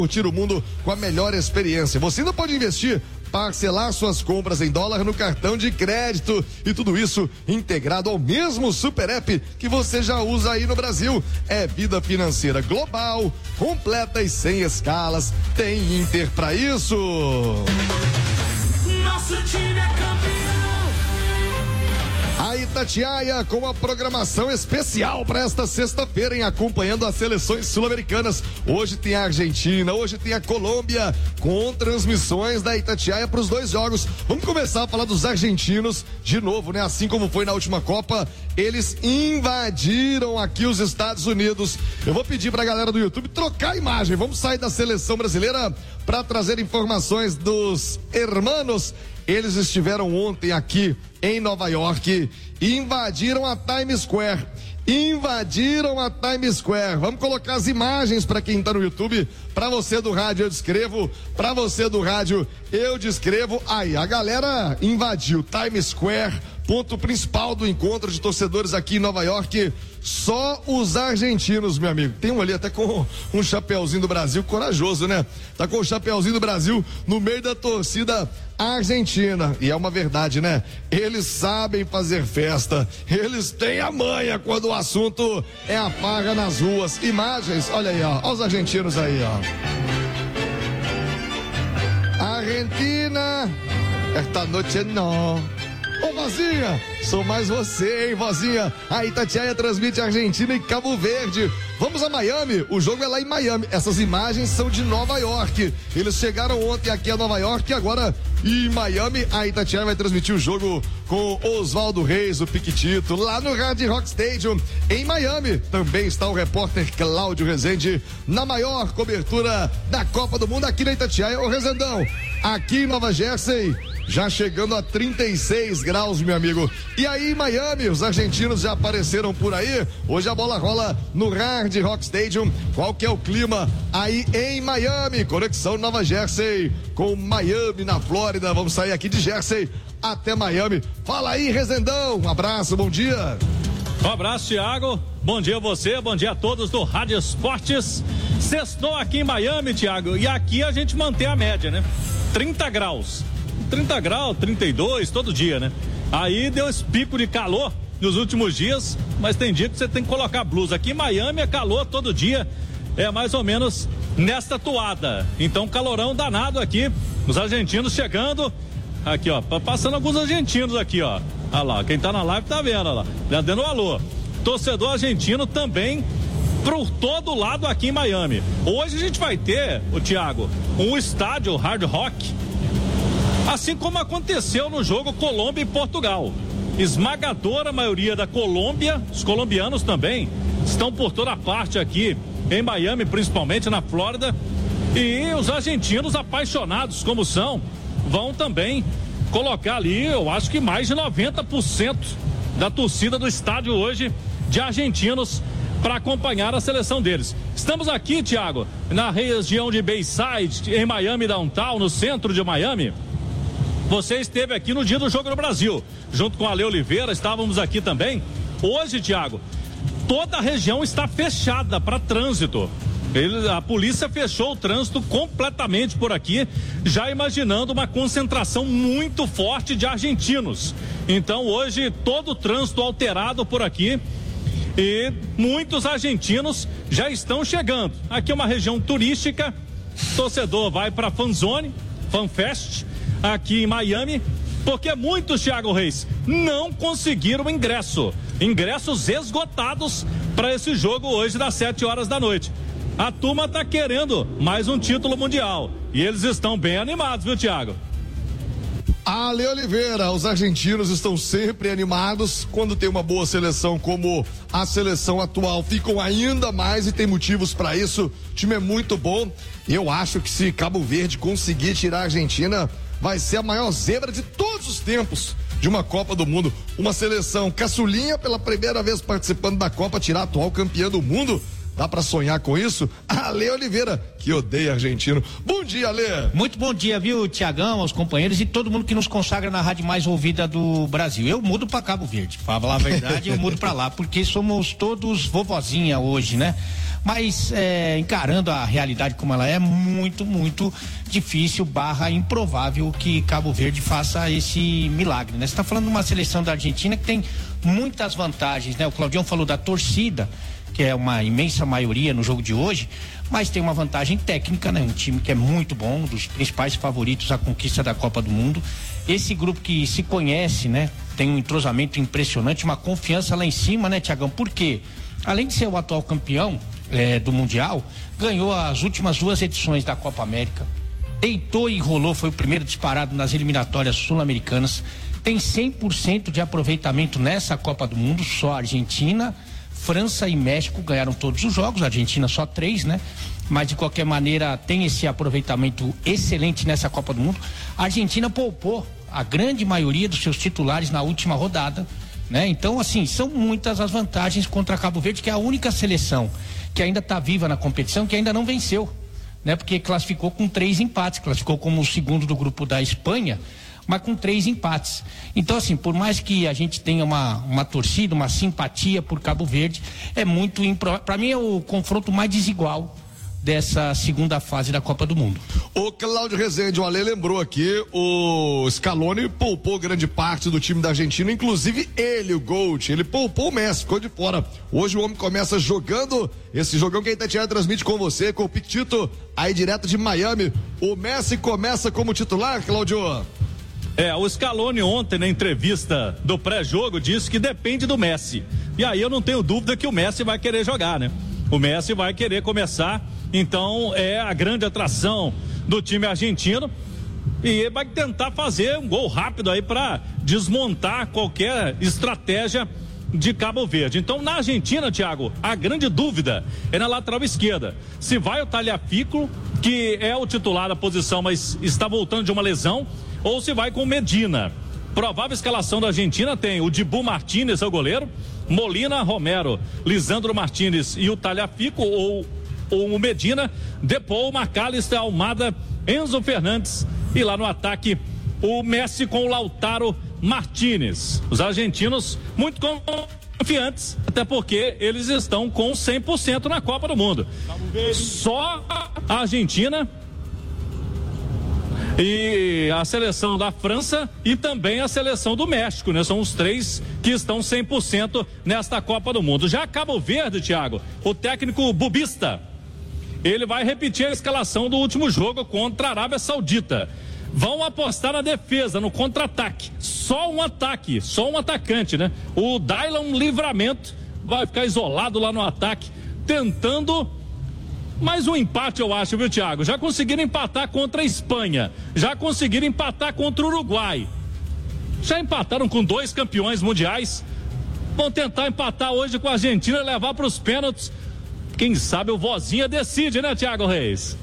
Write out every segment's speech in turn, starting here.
curtir o mundo com a melhor experiência. Você ainda pode investir, parcelar suas compras em dólar no cartão de crédito e tudo isso integrado ao mesmo super app que você já usa aí no Brasil. É vida financeira global, completa e sem escalas. Tem Inter pra isso. Nosso time é campeão. A Itatiaia com a programação especial para esta sexta-feira, hein? Acompanhando as seleções sul-americanas. Hoje tem a Argentina, hoje tem a Colômbia, com transmissões da Itatiaia para os 2 jogos. Vamos começar a falar dos argentinos de novo, né? Assim como foi na última Copa, eles invadiram aqui os Estados Unidos. Eu vou pedir para a galera do YouTube trocar a imagem. Vamos sair da seleção brasileira para trazer informações dos hermanos. Eles estiveram ontem aqui em Nova York e invadiram a Times Square. Vamos colocar as imagens para quem está no YouTube. Para você do rádio eu descrevo, para você do rádio eu descrevo. Aí, a galera invadiu Times Square, ponto principal do encontro de torcedores aqui em Nova York. Só os argentinos, meu amigo. Tem um ali até com um chapeuzinho do Brasil, corajoso, né? Tá com o chapeuzinho do Brasil no meio da torcida argentina. E é uma verdade, né? Eles sabem fazer festa. Eles têm a manha quando o assunto é a farra nas ruas. Imagens, olha aí, ó. Olha os argentinos aí, ó. Argentina, esta noite não. Ô, vozinha, sou mais você, hein, vozinha? A Itatiaia transmite Argentina e Cabo Verde. Vamos a Miami, o jogo é lá em Miami. Essas imagens são de Nova York. Eles chegaram ontem aqui a Nova York e agora em Miami a Itatiaia vai transmitir o jogo com Oswaldo Reis, o Piquitito, lá no Hard Rock Stadium, em Miami. Também está o repórter Cláudio Rezende na maior cobertura da Copa do Mundo aqui na Itatiaia. Ô, Rezendão, aqui em Nova Jersey, já chegando a 36 graus, meu amigo. E aí em Miami, os argentinos já apareceram por aí. Hoje a bola rola no Hard Rock Stadium. Qual que é o clima aí em Miami? Conexão Nova Jersey com Miami na Flórida. Vamos sair aqui de Jersey até Miami. Fala aí, Rezendão. Um abraço, bom dia. Um abraço, Thiago. Bom dia a você, bom dia a todos do Rádio Esportes. Sextou aqui em Miami, Thiago, e aqui a gente mantém a média, né? 30 graus. 30 graus, 32, todo dia, né? Aí deu esse pico de calor nos últimos dias, mas tem dia que você tem que colocar blusa. Aqui em Miami é calor todo dia, é mais ou menos nesta toada. Então, calorão danado aqui, os argentinos chegando. Aqui, ó, passando alguns argentinos aqui, ó. Olha lá, quem tá na live tá vendo, olha lá, já dando um alô. Torcedor argentino também por todo lado aqui em Miami. Hoje a gente vai ter, o Thiago, um estádio Hard Rock, assim como aconteceu no jogo Colômbia e Portugal. Esmagadora maioria da Colômbia, os colombianos também estão por toda parte aqui em Miami, principalmente na Flórida, e os argentinos, apaixonados como são, vão também colocar ali, eu acho que mais de 90% da torcida do estádio hoje de argentinos para acompanhar a seleção deles. Estamos aqui, Thiago, na região de Bayside, em Miami Downtown, no centro de Miami. Você esteve aqui no dia do Jogo no Brasil, junto com a Ale Oliveira, estávamos aqui também. Hoje, Thiago, toda a região está fechada para trânsito. A polícia fechou o trânsito completamente por aqui, já imaginando uma concentração muito forte de argentinos. Então, hoje, todo o trânsito alterado por aqui e muitos argentinos já estão chegando. Aqui é uma região turística, torcedor vai para a Fanzone, FanFest, aqui em Miami, porque muitos, Thiago Reis, não conseguiram ingressos esgotados para esse jogo hoje das 7 horas da noite. A turma tá querendo mais um título mundial e eles estão bem animados, viu, Thiago? Ale Oliveira, os argentinos estão sempre animados quando tem uma boa seleção como a seleção atual, ficam ainda mais e tem motivos para isso. O time é muito bom. Eu acho que se Cabo Verde conseguir tirar a Argentina, vai ser a maior zebra de todos os tempos de uma Copa do Mundo. Uma seleção caçulinha pela primeira vez participando da Copa, tirar a atual campeã do mundo. Dá pra sonhar com isso? Ale Oliveira, que odeia argentino. Bom dia, Ale. Muito bom dia, viu, Tiagão, aos companheiros e todo mundo que nos consagra na rádio mais ouvida do Brasil. Eu mudo pra Cabo Verde, pra falar a verdade, eu mudo pra lá, porque somos todos vovozinha hoje, né? mas encarando a realidade como ela é, muito, muito difícil / improvável que Cabo Verde faça esse milagre, né? Você está falando de uma seleção da Argentina que tem muitas vantagens, né? O Claudião falou da torcida, que é uma imensa maioria no jogo de hoje, mas tem uma vantagem técnica, né? Um time que é muito bom, dos principais favoritos à conquista da Copa do Mundo. Esse grupo que se conhece, né? Tem um entrosamento impressionante, uma confiança lá em cima, né, Tiagão? Por quê? Além de ser o atual campeão do Mundial, ganhou as últimas 2 edições da Copa América, deitou e rolou, foi o primeiro disparado nas eliminatórias sul-americanas, tem 100% de aproveitamento nessa Copa do Mundo. Só a Argentina, França e México ganharam todos os jogos, a Argentina só 3, né? Mas de qualquer maneira tem esse aproveitamento excelente nessa Copa do Mundo. A Argentina poupou a grande maioria dos seus titulares na última rodada, né? Então, assim, são muitas as vantagens contra Cabo Verde, que é a única seleção que ainda está viva na competição, que ainda não venceu, né? Porque classificou com 3 empates, classificou como o segundo do grupo da Espanha, mas com 3 empates. Então, assim, por mais que a gente tenha uma torcida, uma simpatia por Cabo Verde, é muito improvável. Para mim é o confronto mais desigual dessa segunda fase da Copa do Mundo. O Cláudio Rezende, o Ale lembrou aqui, o Scaloni poupou grande parte do time da Argentina, inclusive ele, o Gold, ele poupou o Messi, ficou de fora. Hoje o homem começa jogando esse jogão que a Itatiaia transmite com você, com o Pictito, aí direto de Miami. O Messi começa como titular, Cláudio? O Scaloni ontem na entrevista do pré-jogo disse que depende do Messi. E aí eu não tenho dúvida que o Messi vai querer jogar, né? O Messi vai querer começar, então é a grande atração do time argentino e vai tentar fazer um gol rápido aí para desmontar qualquer estratégia de Cabo Verde. Então na Argentina, Thiago, a grande dúvida é na lateral esquerda. Se vai o Tagliafico, que é o titular da posição, mas está voltando de uma lesão, ou se vai com o Medina. Provável escalação da Argentina tem o Dibu Martínez, é o goleiro, Molina, Romero, Lisandro Martínez e o Tagliafico ou o Medina, Depou, McAllister, Almada, Enzo Fernandes e lá no ataque o Messi com o Lautaro Martínez. Os argentinos muito confiantes, até porque eles estão com 100% na Copa do Mundo. Só a Argentina e a seleção da França e também a seleção do México, né? São os 3 que estão 100% nesta Copa do Mundo. Já Cabo Verde, Thiago, o técnico Bubista, ele vai repetir a escalação do último jogo contra a Arábia Saudita. Vão apostar na defesa, no contra-ataque. Só um ataque, só um atacante, né? O Dylan Livramento vai ficar isolado lá no ataque, tentando mais um empate, eu acho, viu, Thiago? Já conseguiram empatar contra a Espanha, já conseguiram empatar contra o Uruguai, já empataram com 2 campeões mundiais, vão tentar empatar hoje com a Argentina e levar para os pênaltis. Quem sabe o Vozinha decide, né, Thiago Reis?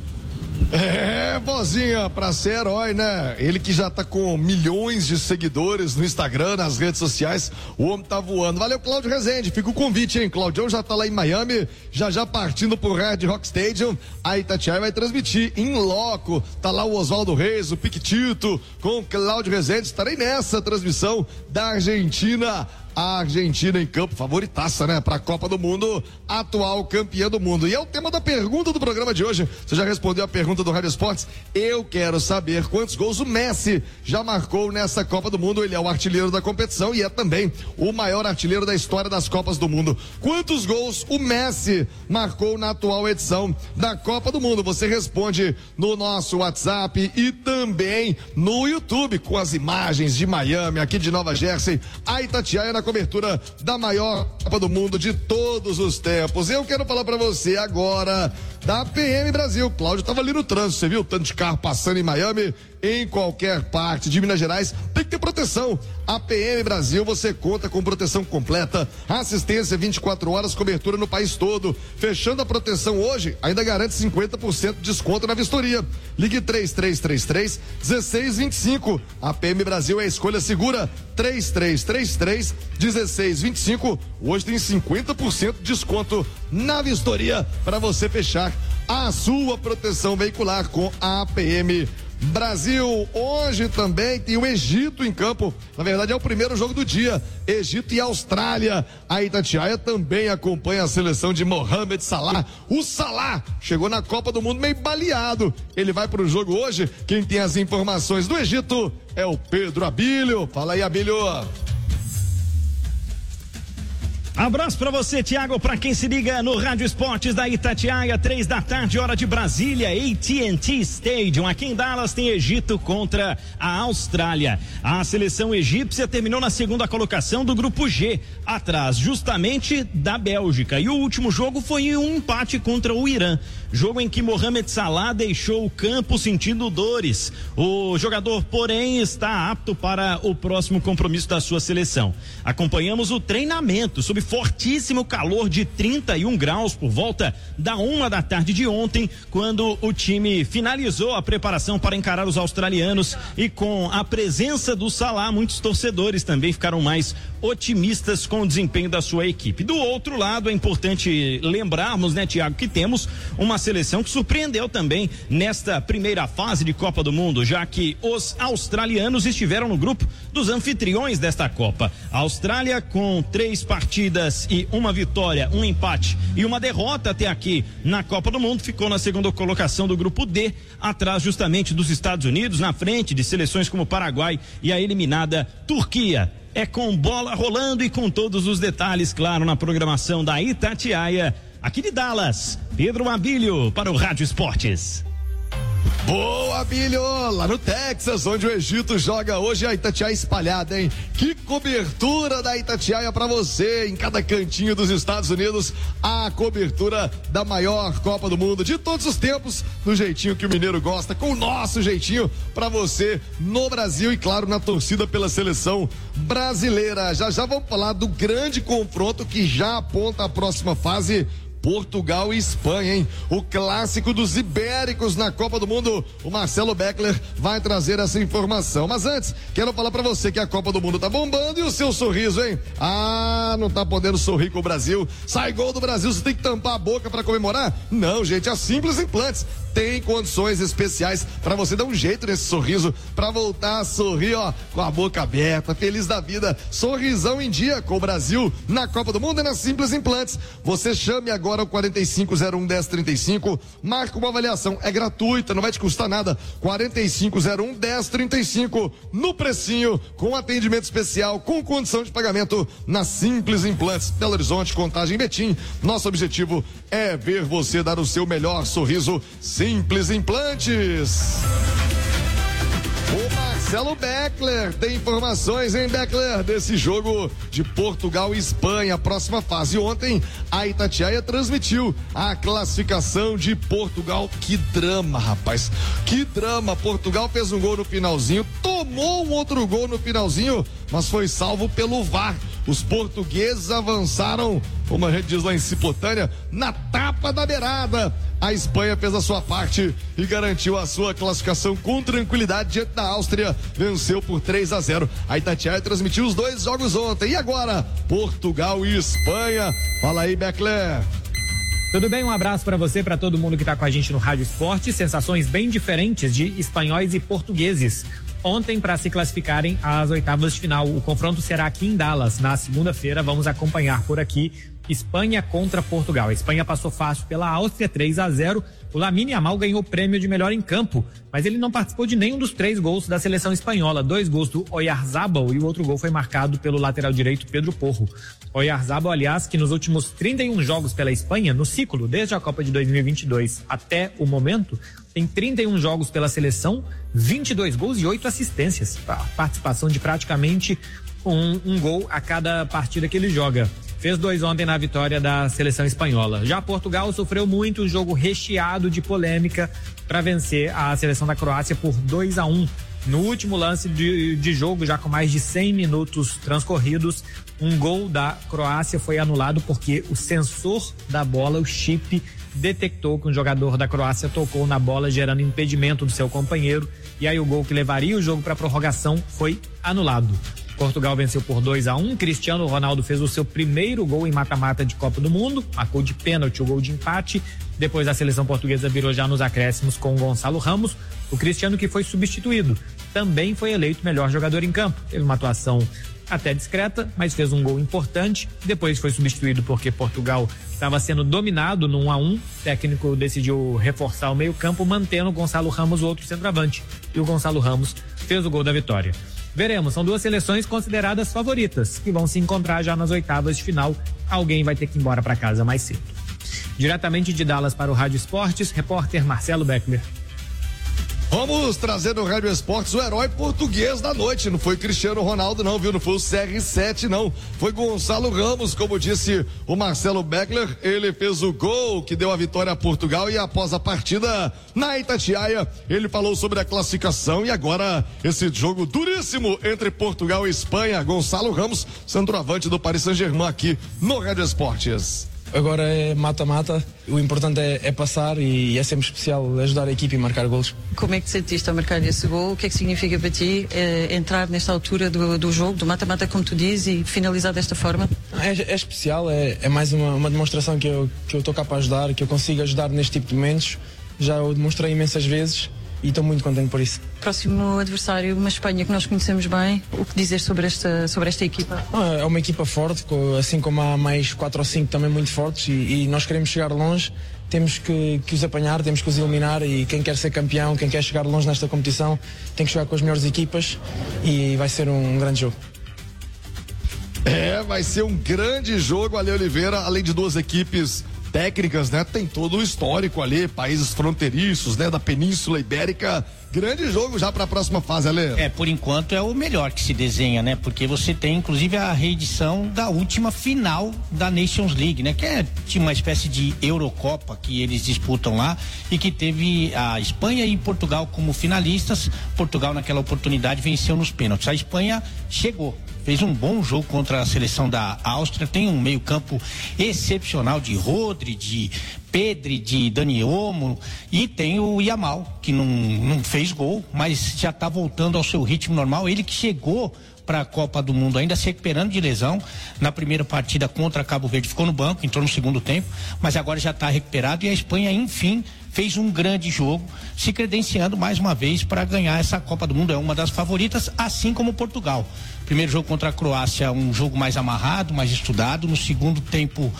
Vozinha, pra ser herói, né? Ele que já tá com milhões de seguidores no Instagram, nas redes sociais, o homem tá voando. Valeu, Cláudio Rezende, fica o convite, hein? Claudião já tá lá em Miami, já partindo pro Red Rock Stadium. A Itatiaia vai transmitir em loco. Tá lá o Oswaldo Reis, o Pictito, com o Cláudio Rezende. Estarei nessa transmissão da Argentina. A Argentina em campo, favoritaça, né? Pra Copa do Mundo, atual campeã do mundo. E é o tema da pergunta do programa de hoje. Você já respondeu a pergunta do Rádio Esportes? Eu quero saber quantos gols o Messi já marcou nessa Copa do Mundo. Ele é o artilheiro da competição e é também o maior artilheiro da história das Copas do Mundo. Quantos gols o Messi marcou na atual edição da Copa do Mundo? Você responde no nosso WhatsApp e também no YouTube, com as imagens de Miami, aqui de Nova Jersey, a Itatiaia na cobertura da maior Copa do Mundo de todos os tempos. Eu quero falar pra você agora da PM Brasil. Cláudio tava ali no trânsito, você viu? Tanto de carro passando em Miami, em qualquer parte de Minas Gerais, tem que ter proteção. A PM Brasil, você conta com proteção completa, assistência 24 horas, cobertura no país todo. Fechando a proteção hoje, ainda garante 50% de desconto na vistoria. Ligue 3333-1625. A PM Brasil é a escolha segura. 3333-1625. Hoje tem 50% de desconto na vistoria para você fechar a sua proteção veicular com a PM Brasil, hoje também tem o Egito em campo. Na verdade é o primeiro jogo do dia, Egito e Austrália. A Itatiaia também acompanha a seleção de Mohamed Salah. O Salah chegou na Copa do Mundo meio baleado. Ele vai pro jogo hoje. Quem tem as informações do Egito é o Pedro Abílio. Fala aí, Abílio. Abraço pra você, Thiago, pra quem se liga no Rádio Esportes da Itatiaia, 3 da tarde, hora de Brasília, AT&T Stadium. Aqui em Dallas tem Egito contra a Austrália. A seleção egípcia terminou na segunda colocação do grupo G, atrás justamente da Bélgica. E o último jogo foi um empate contra o Irã. Jogo em que Mohamed Salah deixou o campo sentindo dores. O jogador, porém, está apto para o próximo compromisso da sua seleção. Acompanhamos o treinamento sob fortíssimo calor de 31 graus por volta da 1 da tarde de ontem, quando o time finalizou a preparação para encarar os australianos, e com a presença do Salah, muitos torcedores também ficaram mais otimistas com o desempenho da sua equipe. Do outro lado, é importante lembrarmos, né, Thiago, que temos uma seleção que surpreendeu também nesta primeira fase de Copa do Mundo, já que os australianos estiveram no grupo dos anfitriões desta Copa. A Austrália, com 3 partidas e uma vitória, um empate e uma derrota até aqui na Copa do Mundo, ficou na segunda colocação do grupo D, atrás justamente dos Estados Unidos, na frente de seleções como Paraguai e a eliminada Turquia. É com bola rolando e com todos os detalhes, claro, na programação da Itatiaia, aqui de Dallas, Pedro Abílio para o Rádio Esportes. Boa, Abílio, lá no Texas, onde o Egito joga hoje, a Itatiaia espalhada, hein? Que cobertura da Itatiaia pra você, em cada cantinho dos Estados Unidos, a cobertura da maior Copa do Mundo de todos os tempos, do jeitinho que o mineiro gosta, com o nosso jeitinho pra você no Brasil e, claro, na torcida pela seleção brasileira. Já vamos falar do grande confronto que já aponta a próxima fase, Portugal e Espanha, hein? O clássico dos ibéricos na Copa do Mundo. O Marcelo Beckler vai trazer essa informação. Mas antes, quero falar pra você que a Copa do Mundo tá bombando e o seu sorriso, hein? Ah, não tá podendo sorrir com o Brasil. Sai gol do Brasil, você tem que tampar a boca pra comemorar? Não, gente, a Simples Implantes tem condições especiais pra você dar um jeito nesse sorriso, pra voltar a sorrir, ó, com a boca aberta, feliz da vida, sorrisão em dia com o Brasil na Copa do Mundo e na Simples Implantes. Você chame agora o 4501-1035, marca uma avaliação, é gratuita, não vai te custar nada. 4501-1035, no precinho, com atendimento especial, com condição de pagamento na Simples Implantes, Belo Horizonte, Contagem e Betim. Nosso objetivo é ver você dar o seu melhor sorriso. Simples Implantes. O Marcelo Beckler tem informações, hein, Beckler, desse jogo de Portugal e Espanha, próxima fase. Ontem a Itatiaia transmitiu a classificação de Portugal. Que drama, rapaz, que drama. Portugal fez um gol no finalzinho, tomou um outro gol no finalzinho, mas foi salvo pelo VAR. Os portugueses avançaram, como a gente diz lá em Cipotânia, na tapa da beirada. A Espanha fez a sua parte e garantiu a sua classificação com tranquilidade diante da Áustria. Venceu por 3-0. A Itatiaia transmitiu os 2 jogos ontem. E agora, Portugal e Espanha. Fala aí, Beckler. Tudo bem? Um abraço para você, para todo mundo que tá com a gente no Rádio Esporte. Sensações bem diferentes de espanhóis e portugueses ontem para se classificarem às oitavas de final. O confronto será aqui em Dallas, na segunda-feira. Vamos acompanhar por aqui Espanha contra Portugal. A Espanha passou fácil pela Áustria, 3-0. O Lamine Yamal ganhou o prêmio de melhor em campo, mas ele não participou de nenhum dos 3 gols da seleção espanhola. 2 gols do Oyarzabal e o outro gol foi marcado pelo lateral direito Pedro Porro. Oyarzabal, aliás, que nos últimos 31 jogos pela Espanha, no ciclo, desde a Copa de 2022 até o momento, tem 31 jogos pela seleção, 22 gols e 8 assistências. A participação de praticamente um gol a cada partida que ele joga. Fez 2 ontem na vitória da seleção espanhola. Já Portugal sofreu muito, um jogo recheado de polêmica para vencer a seleção da Croácia por 2-1. No último lance de jogo, já com mais de 100 minutos transcorridos, um gol da Croácia foi anulado porque o sensor da bola, o chip, detectou que um jogador da Croácia tocou na bola, gerando impedimento do seu companheiro, e aí o gol que levaria o jogo para prorrogação foi anulado. Portugal venceu por 2-1. Cristiano Ronaldo fez o seu primeiro gol em mata-mata de Copa do Mundo, marcou de pênalti o gol de empate, Depois a seleção portuguesa virou já nos acréscimos com o Gonçalo Ramos. O Cristiano, que foi substituído, também foi eleito melhor jogador em campo. Teve uma atuação até discreta, mas fez um gol importante. Depois foi substituído porque Portugal estava sendo dominado no 1-1. O técnico decidiu reforçar o meio-campo, mantendo o Gonçalo Ramos, o outro centroavante. E o Gonçalo Ramos fez o gol da vitória. Veremos, são duas seleções consideradas favoritas, que vão se encontrar já nas oitavas de final. Alguém vai ter que ir embora para casa mais cedo. Diretamente de Dallas para o Rádio Esportes, repórter Marcelo Beckler. Vamos trazer no Rádio Esportes o herói português da noite. Não foi Cristiano Ronaldo não, viu? Não foi o CR7 não. Foi Gonçalo Ramos, como disse o Marcelo Beckler. Ele fez o gol que deu a vitória a Portugal, e após a partida na Itatiaia, ele falou sobre a classificação e agora esse jogo duríssimo entre Portugal e Espanha. Gonçalo Ramos, centroavante do Paris Saint-Germain, aqui no Rádio Esportes. Agora é mata-mata, o importante é passar, e é sempre especial ajudar a equipe e marcar golos. Como é que te sentiste a marcar esse gol? O que é que significa para ti entrar nesta altura do jogo, do mata-mata, como tu dizes, e finalizar desta forma? É especial, é mais uma demonstração que eu estou cá para ajudar, que eu consigo ajudar neste tipo de momentos. Já o demonstrei imensas vezes e estou muito contente por isso. Próximo adversário, uma Espanha que nós conhecemos bem, o que dizer sobre esta equipa? É uma equipa forte, assim como há mais 4 ou 5 também muito fortes, e nós queremos chegar longe. Temos que os apanhar, temos que os eliminar, e quem quer ser campeão, quem quer chegar longe nesta competição, tem que jogar com as melhores equipas, e vai ser um grande jogo. Vai ser um grande jogo, Ale Oliveira, além de duas equipes técnicas, né? Tem todo o histórico ali, países fronteiriços, né? Da Península Ibérica. Grande jogo já para a próxima fase, Ale. Por enquanto é o melhor que se desenha, né? Porque você tem inclusive a reedição da última final da Nations League, né? Que é uma espécie de Eurocopa que eles disputam lá, e que teve a Espanha e Portugal como finalistas. Portugal naquela oportunidade venceu nos pênaltis. A Espanha chegou, fez um bom jogo contra a seleção da Áustria, tem um meio-campo excepcional de Rodri, de Pedri, de Dani Olmo, e tem o Yamal, que não fez gol, mas já está voltando ao seu ritmo normal. Ele que chegou para a Copa do Mundo ainda se recuperando de lesão. Na primeira partida contra Cabo Verde ficou no banco, entrou no segundo tempo, mas agora já está recuperado, e a Espanha enfim fez um grande jogo, se credenciando mais uma vez para ganhar essa Copa do Mundo. É uma das favoritas, assim como Portugal. Primeiro jogo contra a Croácia, um jogo mais amarrado, mais estudado. No segundo tempo,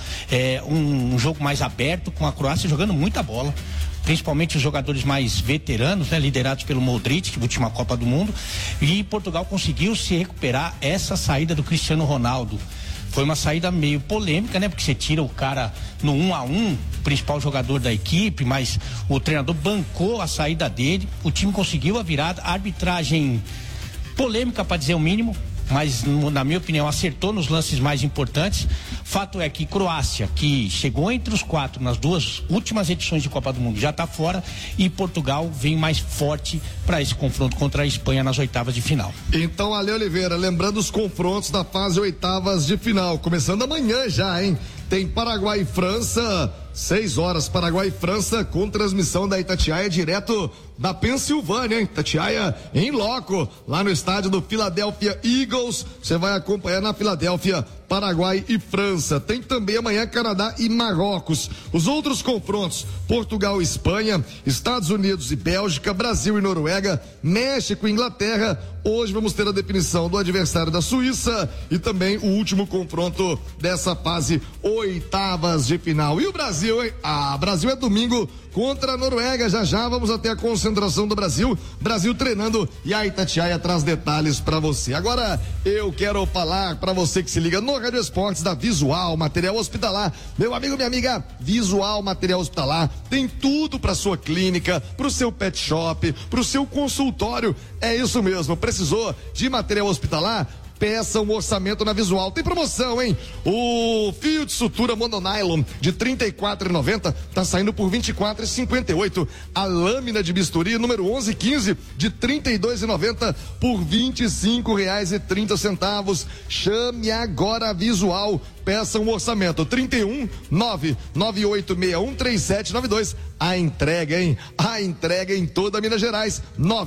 um jogo mais aberto, com a Croácia jogando muita bola, principalmente os jogadores mais veteranos, né, liderados pelo Modric, última Copa do Mundo. E Portugal conseguiu se recuperar. Essa saída do Cristiano Ronaldo foi uma saída meio polêmica, né? Porque você tira o cara no 1-1, principal jogador da equipe, mas o treinador bancou a saída dele. O time conseguiu a virada. A arbitragem polêmica, para dizer o mínimo, mas na minha opinião acertou nos lances mais importantes. Fato é que Croácia, que chegou entre os 4 nas 2 últimas edições de Copa do Mundo, já está fora, e Portugal vem mais forte para esse confronto contra a Espanha nas oitavas de final. Então, Ale Oliveira, lembrando os confrontos da fase oitavas de final, começando amanhã já, hein? Tem Paraguai e França, 6 horas, Paraguai e França, com transmissão da Itatiaia, direto da Pensilvânia, hein? Itatiaia em loco, lá no estádio do Philadelphia Eagles. Você vai acompanhar na Filadélfia, Paraguai e França. Tem também amanhã Canadá e Marrocos. Os outros confrontos: Portugal e Espanha, Estados Unidos e Bélgica, Brasil e Noruega, México e Inglaterra. Hoje vamos ter a definição do adversário da Suíça e também o último confronto dessa fase oitavas de final. E o Brasil, hein? Brasil é domingo contra a Noruega. Já vamos até a concentração do Brasil. Brasil treinando, e a Itatiaia traz detalhes para você. Agora eu quero falar para você que se liga no Rádio Esportes da Visual Material Hospitalar. Meu amigo, minha amiga, Visual Material Hospitalar tem tudo para sua clínica, para o seu pet shop, para o seu consultório. É isso mesmo. Precisou de material hospitalar? Peça um orçamento na Visual. Tem promoção, hein? O fio de sutura mononylon de R$ 34,90 tá saindo por R$ 24,58. A lâmina de bisturi número 1115 de R$ 32,90 por R$ 25,30. Chame agora a Visual. Peça um orçamento. 31-99861-3792. A entrega, hein? A entrega em toda Minas Gerais.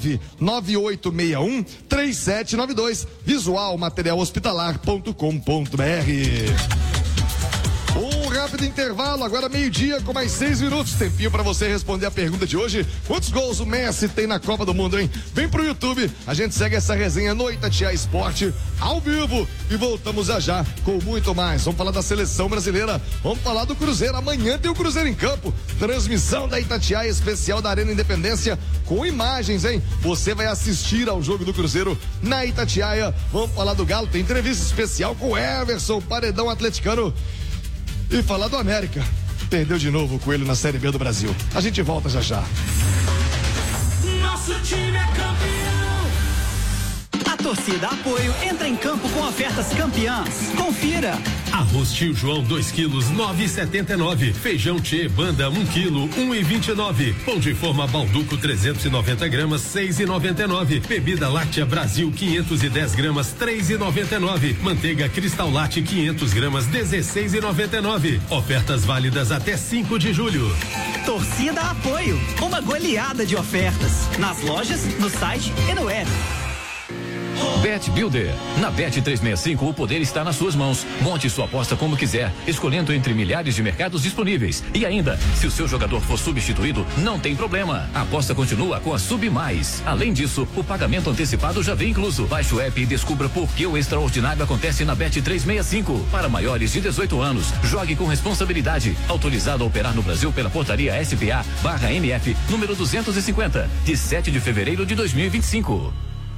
99861-3792. Visual Material Hospitalar.com.br. O rápido intervalo, agora meio-dia com mais 6 minutos. Tempinho pra você responder a pergunta de hoje. Quantos gols o Messi tem na Copa do Mundo, hein? Vem pro YouTube, a gente segue essa resenha no Itatiaia Esporte ao vivo e voltamos já com muito mais. Vamos falar da seleção brasileira, vamos falar do Cruzeiro. Amanhã tem o Cruzeiro em campo. Transmissão da Itatiaia especial da Arena Independência com imagens, hein? Você vai assistir ao jogo do Cruzeiro na Itatiaia. Vamos falar do Galo, tem entrevista especial com o Everson, paredão atleticano. E falar do América. Perdeu de novo o Coelho na Série B do Brasil. A gente volta já. Nosso time é campeão. A torcida Apoio entra em campo com ofertas campeãs. Confira. Arroz Tio João 2 quilos 9,79. Feijão Tchê Banda 1 quilo 1,29. Pão de forma Balduco 390 gramas 6,99. Bebida Láctea Brasil 510 gramas 3,99. Manteiga Cristal Latte 500 gramas 16,99. Ofertas válidas até 5 de julho. Torcida Apoio, uma goleada de ofertas nas lojas, no site e no app. Bet Builder. Na Bet 365 o poder está nas suas mãos. Monte sua aposta como quiser, escolhendo entre milhares de mercados disponíveis. E ainda, se o seu jogador for substituído, não tem problema. A aposta continua com a Sub Mais. Além disso, o pagamento antecipado já vem incluso. Baixe o app e descubra por que o extraordinário acontece na Bet 365. Para maiores de 18 anos, jogue com responsabilidade. Autorizado a operar no Brasil pela portaria SPA/MF, número 250, de 7 de fevereiro de 2025.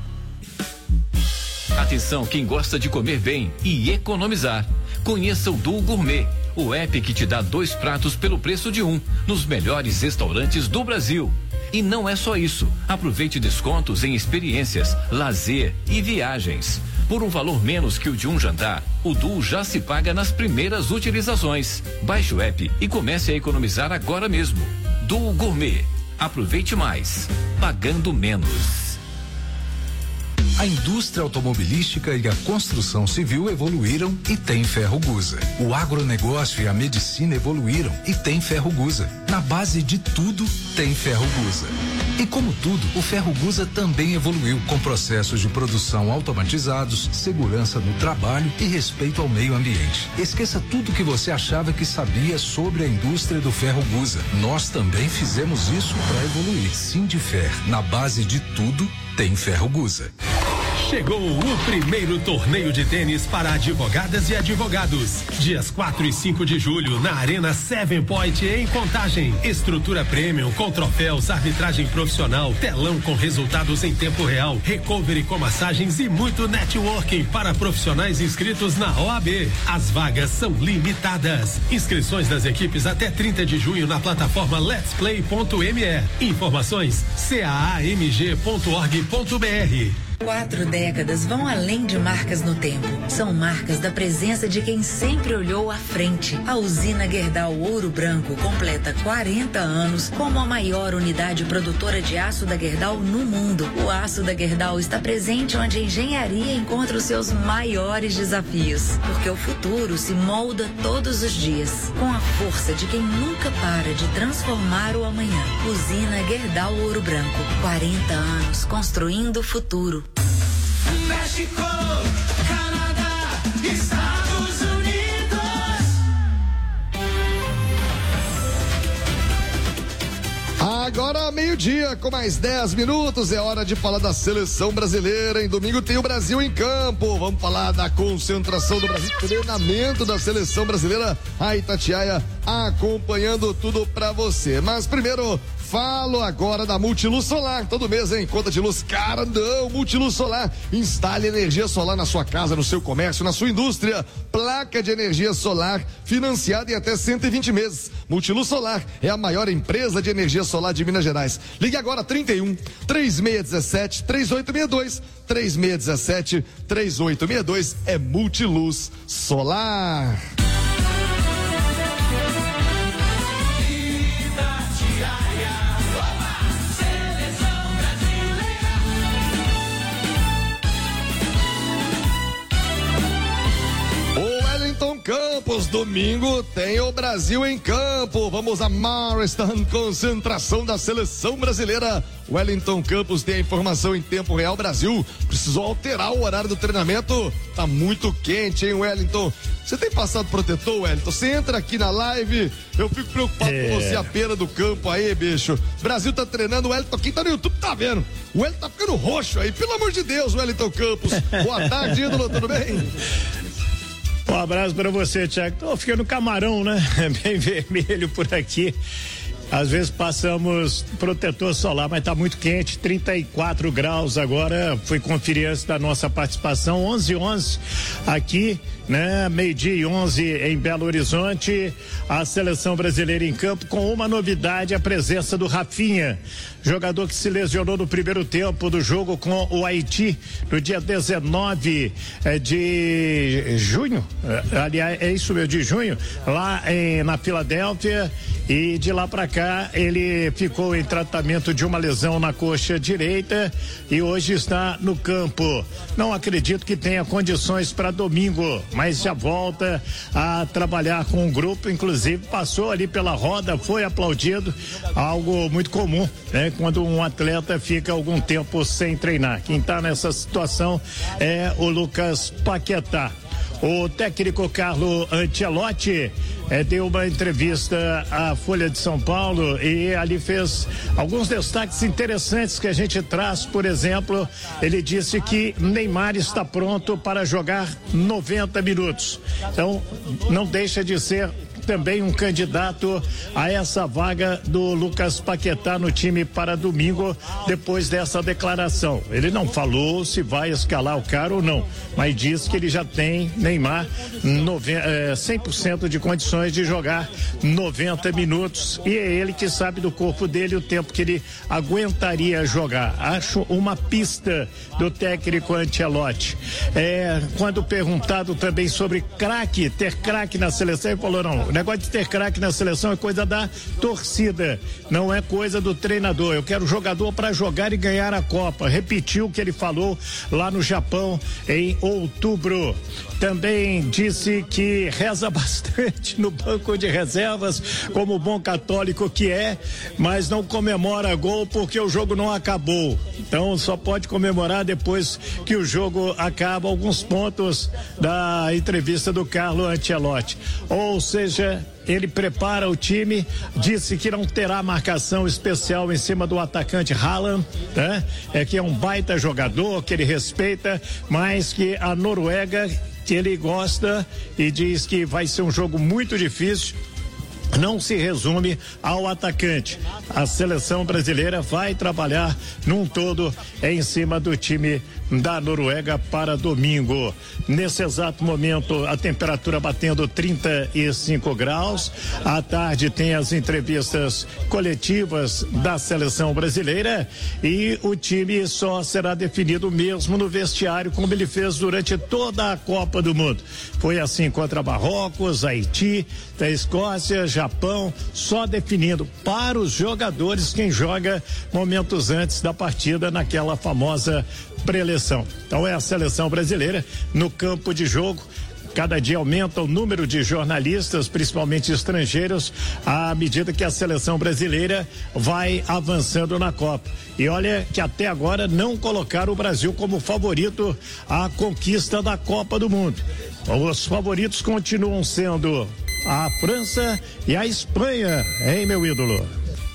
Atenção quem gosta de comer bem e economizar. Conheça o Duo Gourmet, o app que te dá 2 pratos pelo preço de um, nos melhores restaurantes do Brasil. E não é só isso. Aproveite descontos em experiências, lazer e viagens. Por um valor menos que o de um jantar, o Duo já se paga nas primeiras utilizações. Baixe o app e comece a economizar agora mesmo. Duo Gourmet. Aproveite mais, pagando menos. A indústria automobilística e a construção civil evoluíram e tem Ferrogusa. O agronegócio e a medicina evoluíram e tem Ferrogusa. Na base de tudo, tem Ferrogusa. E como tudo, o Ferrogusa também evoluiu com processos de produção automatizados, segurança no trabalho e respeito ao meio ambiente. Esqueça tudo que você achava que sabia sobre a indústria do Ferrogusa. Nós também fizemos isso para evoluir. Sindifer, na base de tudo, tem Ferrogusa. Chegou o primeiro torneio de tênis para advogadas e advogados. Dias 4 e 5 de julho, na Arena 7 Point, em Contagem. Estrutura premium, com troféus, arbitragem profissional, telão com resultados em tempo real, recovery com massagens e muito networking para profissionais inscritos na OAB. As vagas são limitadas. Inscrições das equipes até 30 de junho na plataforma letsplay.me. Informações caamg.org.br. 4 décadas vão além de marcas no tempo. São marcas da presença de quem sempre olhou à frente. A usina Gerdau Ouro Branco completa 40 anos como a maior unidade produtora de aço da Gerdau no mundo. O aço da Gerdau está presente onde a engenharia encontra os seus maiores desafios. Porque o futuro se molda todos os dias. Com a força de quem nunca para de transformar o amanhã. Usina Gerdau Ouro Branco. 40 anos construindo o futuro. México, Canadá, Estados Unidos. Agora meio-dia com mais 10 minutos, é hora de falar da seleção brasileira. Em domingo tem o Brasil em campo. Vamos falar da concentração do Brasil, treinamento da seleção brasileira. A Itatiaia acompanhando tudo pra você. Mas primeiro, falo agora da Multiluz Solar. Todo mês, hein? Conta de luz cara, não. Multiluz Solar. Instale energia solar na sua casa, no seu comércio, na sua indústria. Placa de energia solar financiada em até 120 meses. Multiluz Solar é a maior empresa de energia solar de Minas Gerais. Ligue agora 31 3617 3862. 3617 3862 é Multiluz Solar. Campos, domingo tem o Brasil em campo. Vamos a Marston, concentração da seleção brasileira. Wellington Campos tem a informação em tempo real. Brasil precisou alterar o horário do treinamento. Tá muito quente, hein, Wellington? Você tem passado protetor, Wellington? Você entra aqui na live, eu fico preocupado com você, a beira do campo aí, bicho. Brasil tá treinando, o Wellington, quem tá no YouTube tá vendo. O Wellington tá ficando roxo aí, pelo amor de Deus, Wellington Campos. Boa tarde, ídolo, tudo bem? Um abraço pra você, Thiago. Tô ficando camarão, né? Bem vermelho por aqui. Às vezes passamos protetor solar, mas tá muito quente, 34 graus agora. Fui conferir antes da nossa participação, 11:11 aqui, né? 12:11 em Belo Horizonte. A seleção brasileira em campo com uma novidade, a presença do Rafinha, jogador que se lesionou no primeiro tempo do jogo com o Haiti, no dia 19 de junho, aliás, é isso mesmo, de junho, lá na Filadélfia, e de lá pra cá ele ficou em tratamento de uma lesão na coxa direita e hoje está no campo. Não acredito que tenha condições para domingo, mas já volta a trabalhar com o grupo, inclusive passou ali pela roda, foi aplaudido, algo muito comum, né? Quando um atleta fica algum tempo sem treinar. Quem está nessa situação é o Lucas Paquetá. O técnico Carlo Ancelotti deu uma entrevista à Folha de São Paulo e ali fez alguns destaques interessantes que a gente traz. Por exemplo, ele disse que Neymar está pronto para jogar 90 minutos. Então, não deixa de ser também um candidato a essa vaga do Lucas Paquetá no time para domingo, depois dessa declaração. Ele não falou se vai escalar o cara ou não, mas diz que ele já tem, Neymar, 100% de condições de jogar 90 minutos e é ele que sabe do corpo dele o tempo que ele aguentaria jogar. Acho uma pista do técnico Ancelotti. Quando perguntado também sobre craque, ter craque na seleção, ele falou: não, o negócio de ter craque na seleção é coisa da torcida, não é coisa do treinador. Eu quero jogador para jogar e ganhar a Copa. Repetiu o que ele falou lá no Japão em outubro. Também disse que reza bastante no banco de reservas, como bom católico que é, mas não comemora gol porque o jogo não acabou. Então só pode comemorar depois que o jogo acaba. Alguns pontos da entrevista do Carlo Ancelotti. Ou seja, ele prepara o time, disse que não terá marcação especial em cima do atacante Haaland, né? Que é um baita jogador, que ele respeita, mas que a Noruega, que ele gosta, e diz que vai ser um jogo muito difícil, não se resume ao atacante. A seleção brasileira vai trabalhar num todo em cima do time da Noruega para domingo. Nesse exato momento, a temperatura batendo 35 graus. À tarde tem as entrevistas coletivas da seleção brasileira e o time só será definido mesmo no vestiário, como ele fez durante toda a Copa do Mundo. Foi assim contra Marrocos, Haiti, da Escócia, Japão, só definindo para os jogadores quem joga momentos antes da partida naquela famosa pré-eleição. Então é a seleção brasileira no campo de jogo. Cada dia aumenta o número de jornalistas, principalmente estrangeiros, à medida que a seleção brasileira vai avançando na Copa. E olha que até agora não colocaram o Brasil como favorito à conquista da Copa do Mundo. Os favoritos continuam sendo a França e a Espanha, hein, meu ídolo?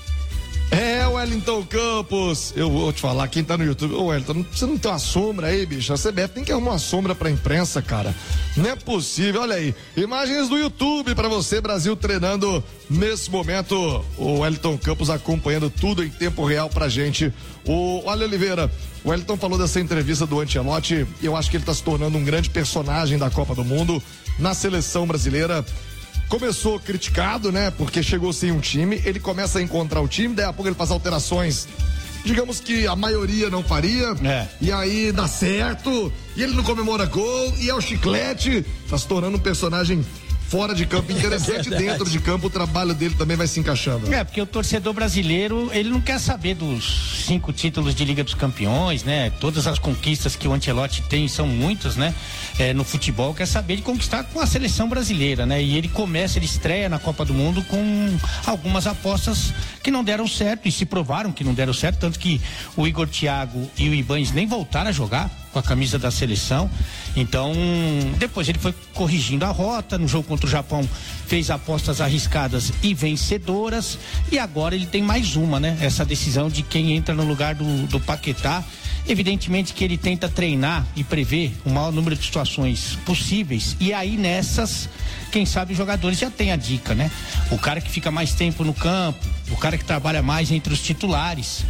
Wellington Campos, eu vou te falar, quem tá no YouTube, Wellington, você não tem uma sombra aí, bicho? A CBF tem que arrumar uma sombra pra imprensa, cara. Não é possível, olha aí, imagens do YouTube pra você, Brasil treinando nesse momento, o Wellington Campos acompanhando tudo em tempo real pra gente. Olha, Oliveira, o Wellington falou dessa entrevista do Ancelotti, e eu acho que ele tá se tornando um grande personagem da Copa do Mundo na seleção brasileira. Começou criticado, né? Porque chegou sem um time, ele começa a encontrar o time, daí a pouco ele faz alterações, digamos que a maioria não faria, e aí dá certo, e ele não comemora gol, e é o chiclete, tá se tornando um personagem fora de campo interessante, dentro de campo o trabalho dele também vai se encaixando. Porque o torcedor brasileiro, ele não quer saber dos 5 títulos de Liga dos Campeões, né? Todas as conquistas que o Ancelotti tem, são muitas, né? No futebol, quer saber de conquistar com a seleção brasileira, né? E ele estreia na Copa do Mundo com algumas apostas que não deram certo e se provaram que não deram certo, tanto que o Igor Thiago e o Ibanes nem voltaram a jogar com a camisa da seleção. Então, depois ele foi corrigindo a rota, no jogo contra o Japão fez apostas arriscadas e vencedoras, e agora ele tem mais uma, né? Essa decisão de quem entra no lugar do Paquetá. Evidentemente que ele tenta treinar e prever o maior número de situações possíveis, e aí nessas, quem sabe os jogadores já tem a dica, né? O cara que fica mais tempo no campo, o cara que trabalha mais entre os titulares,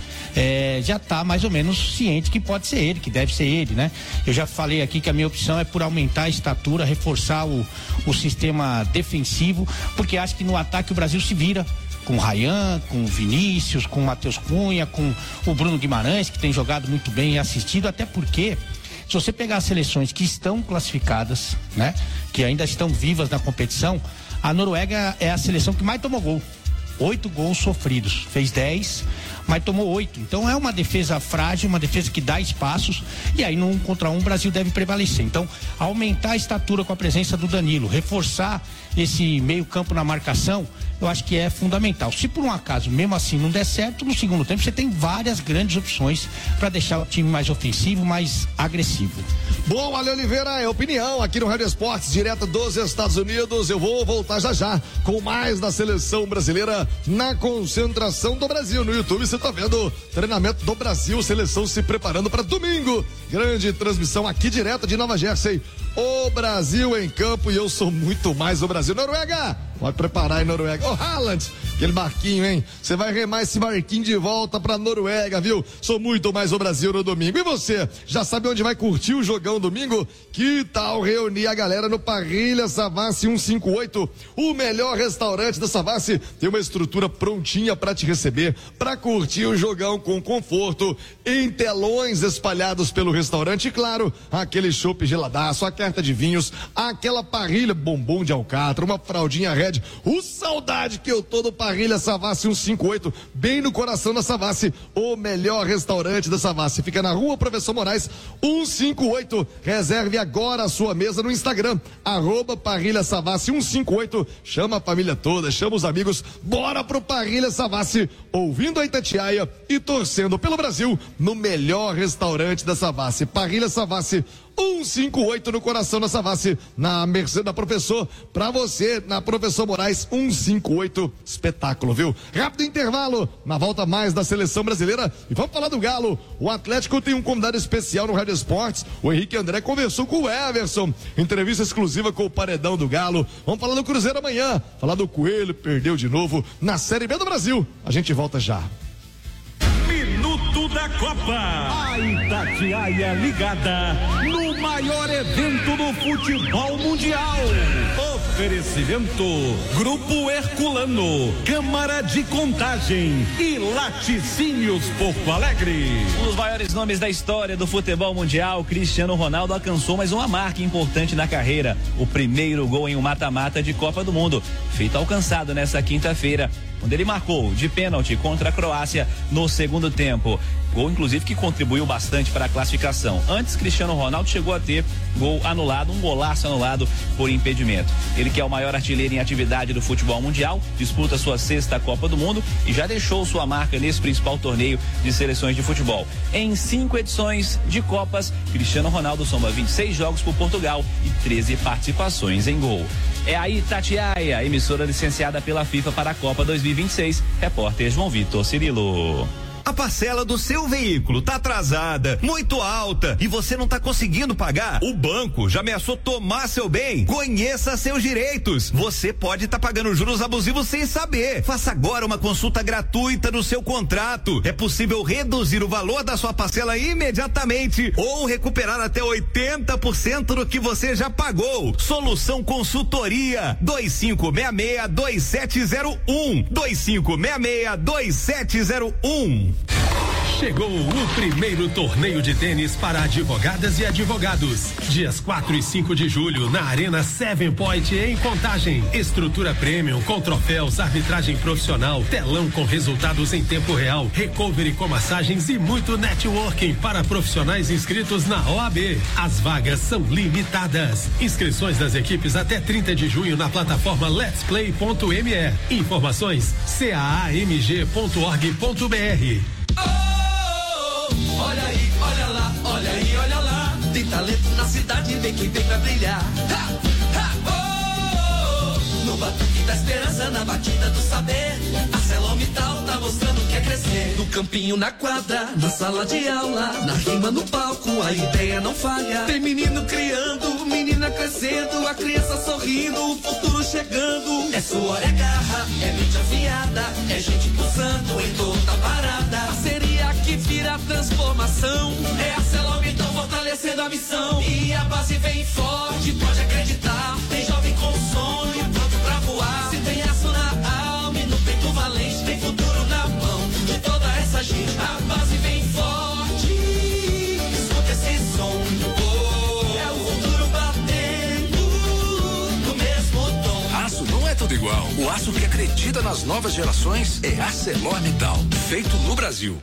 já tá mais ou menos ciente que pode ser ele, que deve ser ele, né? Eu já falei aqui que a minha opção é por aumentar a estatura, reforçar o sistema defensivo, porque acho que no ataque o Brasil se vira com o Ryan, com o Vinícius, com o Matheus Cunha, com o Bruno Guimarães, que tem jogado muito bem e assistido, até porque se você pegar as seleções que estão classificadas, né, que ainda estão vivas na competição, a Noruega é a seleção que mais tomou gol. 8 gols sofridos, fez 10, mas tomou 8. Então é uma defesa frágil, uma defesa que dá espaços, e aí no 1 contra 1 o Brasil deve prevalecer. Então, aumentar a estatura com a presença do Danilo, reforçar esse meio campo na marcação, eu acho que é fundamental. Se por um acaso, mesmo assim, não der certo, no segundo tempo você tem várias grandes opções para deixar o time mais ofensivo, mais agressivo. Bom, Ale Oliveira, é opinião aqui no Rádio Esportes, direto dos Estados Unidos. Eu vou voltar já com mais da seleção brasileira na concentração do Brasil. No YouTube você tá vendo treinamento do Brasil, seleção se preparando para domingo. Grande transmissão aqui direto de Nova Jersey. O Brasil em campo, e eu sou muito mais o Brasil. Noruega, pode preparar aí, Noruega. Ô, Haaland, aquele barquinho, hein? Você vai remar esse barquinho de volta pra Noruega, viu? Sou muito mais o Brasil no domingo. E você, já sabe onde vai curtir o jogão domingo? Que tal reunir a galera no Parrilha Savassi 158? O melhor restaurante da Savassi tem uma estrutura prontinha pra te receber, pra curtir o jogão com conforto, em telões espalhados pelo restaurante, e claro, aquele chopp geladaço, a carta de vinhos, aquela parrilha bombom de alcatra, uma fraldinha Red. Saudade que eu tô do Parrilha Savassi 158, bem no coração da Savassi, o melhor restaurante da Savassi. Fica na Rua Professor Moraes 158. Reserve agora a sua mesa no Instagram, @Parrilha Savassi 158. Chama a família toda, chama os amigos, bora pro Parrilha Savassi, ouvindo a Itatiaia e torcendo pelo Brasil no melhor restaurante da Savassi. Parrilha Savassi 158 no coração da Savassi, na Mercedes da Professor, pra você, na Professor Moraes 158, espetáculo, viu? Rápido intervalo, na volta mais da seleção brasileira, e vamos falar do Galo. O Atlético tem um convidado especial no Rádio Esportes, o Henrique André conversou com o Everson, entrevista exclusiva com o Paredão do Galo. Vamos falar do Cruzeiro amanhã, falar do Coelho, perdeu de novo na Série B do Brasil. A gente volta já. Minuto da Copa. A Itatiaia ligada no maior evento do futebol mundial. Oferecimento Grupo Herculano, Câmara de Contagem e Laticínios Porto Alegre. Um dos maiores nomes da história do futebol mundial, Cristiano Ronaldo, alcançou mais uma marca importante na carreira. O primeiro gol em um mata-mata de Copa do Mundo, feito alcançado nessa quinta-feira, onde ele marcou de pênalti contra a Croácia no segundo tempo. Gol, inclusive, que contribuiu bastante para a classificação. Antes, Cristiano Ronaldo chegou a ter gol anulado, um golaço anulado por impedimento. Ele que é o maior artilheiro em atividade do futebol mundial, disputa sua 6ª Copa do Mundo e já deixou sua marca nesse principal torneio de seleções de futebol. Em 5 edições de Copas, Cristiano Ronaldo soma 26 jogos por Portugal e 13 participações em gol. É a Itatiaia, emissora licenciada pela FIFA para a Copa 2026. Repórter João Vitor Cirilo. A parcela do seu veículo tá atrasada, muito alta, e você não tá conseguindo pagar? O banco já ameaçou tomar seu bem? Conheça seus direitos. Você pode estar pagando juros abusivos sem saber. Faça agora uma consulta gratuita no seu contrato. É possível reduzir o valor da sua parcela imediatamente ou recuperar até 80% do que você já pagou. Solução Consultoria 2566-2701 2566-2701. Chegou o primeiro torneio de tênis para advogadas e advogados. Dias 4 e 5 de julho, na Arena 7 Point, em Contagem. Estrutura premium, com troféus, arbitragem profissional, telão com resultados em tempo real, recovery com massagens e muito networking para profissionais inscritos na OAB. As vagas são limitadas. Inscrições das equipes até 30 de junho na plataforma letsplay.me. Informações caamg.org.br. Olha aí, olha lá, olha aí, olha lá. Tem talento na cidade, vem que vem pra brilhar. No batuque da esperança, na batida do saber, a ArcelorMittal tá mostrando que é crescer. No campinho, na quadra, na sala de aula, na rima, no palco, a ideia não falha. Tem menino criando, menina crescendo, a criança sorrindo, o futuro chegando. É suor, é garra, é mente afiada, é gente pulsando em toda parada. Parceria que vira transformação, é a ArcelorMittal fortalecendo a missão. E a base vem forte, pode acreditar, tem jovem com sonho pronto pra voar. Se tem aço na alma e no peito valente, tem futuro na mão de toda essa gente. A base vem forte, escuta esse som. É o futuro batendo no mesmo tom. Aço não é tudo igual. O aço que acredita nas novas gerações é ArcelorMittal, feito no Brasil.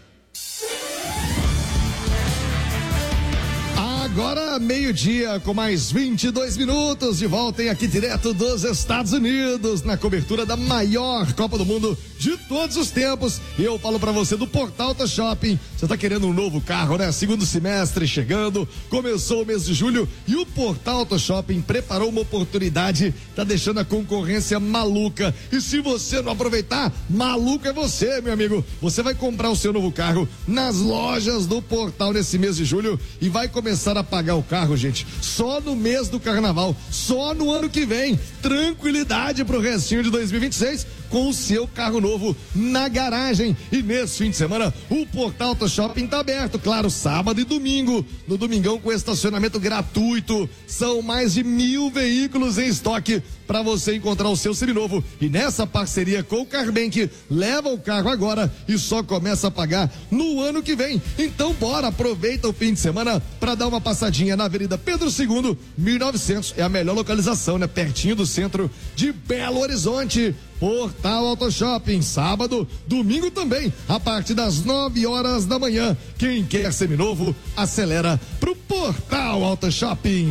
Agora, meio-dia, com mais 22 minutos, de volta aqui direto dos Estados Unidos, na cobertura da maior Copa do Mundo de todos os tempos. E eu falo pra você do Portal Auto Shopping. Você tá querendo um novo carro, né? Segundo semestre chegando, começou o mês de julho e o Portal Auto Shopping preparou uma oportunidade, tá deixando a concorrência maluca. E se você não aproveitar, maluco é você, meu amigo. Você vai comprar o seu novo carro nas lojas do Portal nesse mês de julho e vai começar a pagar o carro, gente, só no mês do carnaval, só no ano que vem. Tranquilidade pro restinho de 2026 com o seu carro novo na garagem. E nesse fim de semana o Portal Auto Shopping tá aberto, claro, sábado e domingo. No domingão com estacionamento gratuito. São mais de 1.000 veículos em estoque para você encontrar o seu seminovo. E nessa parceria com o Carbank, leva o carro agora e só começa a pagar no ano que vem. Então bora, aproveita o fim de semana para dar uma passadinha na Avenida Pedro II, 1900. É a melhor localização, né? Pertinho do centro de Belo Horizonte. Portal Auto Shopping, sábado, domingo também, a partir das 9 horas da manhã. Quem quer seminovo, acelera pro Portal Auto Shopping.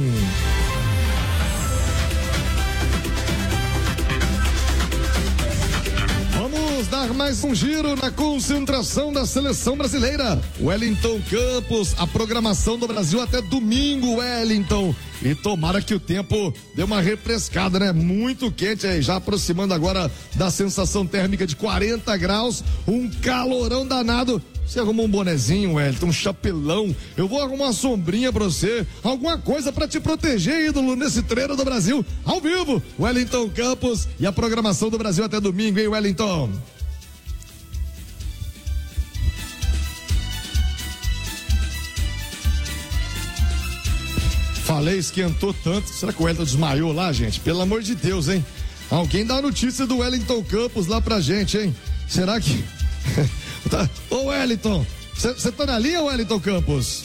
Vamos dar mais um giro na concentração da seleção brasileira. Wellington Campos, a programação do Brasil até domingo, Wellington. E tomara que o tempo dê uma refrescada, né? Muito quente aí, já aproximando agora da sensação térmica de 40 graus, um calorão danado. Você arruma um bonezinho, Wellington, um chapelão. Eu vou arrumar uma sombrinha pra você, alguma coisa pra te proteger, ídolo, nesse treino do Brasil, ao vivo. Wellington Campos e a programação do Brasil até domingo, hein, Wellington? Falei, esquentou tanto. Será que o Wellington desmaiou lá, gente? Pelo amor de Deus, hein? Alguém dá a notícia do Wellington Campos lá pra gente, hein? Será que... Ô Wellington, você tá na linha, Wellington Campos?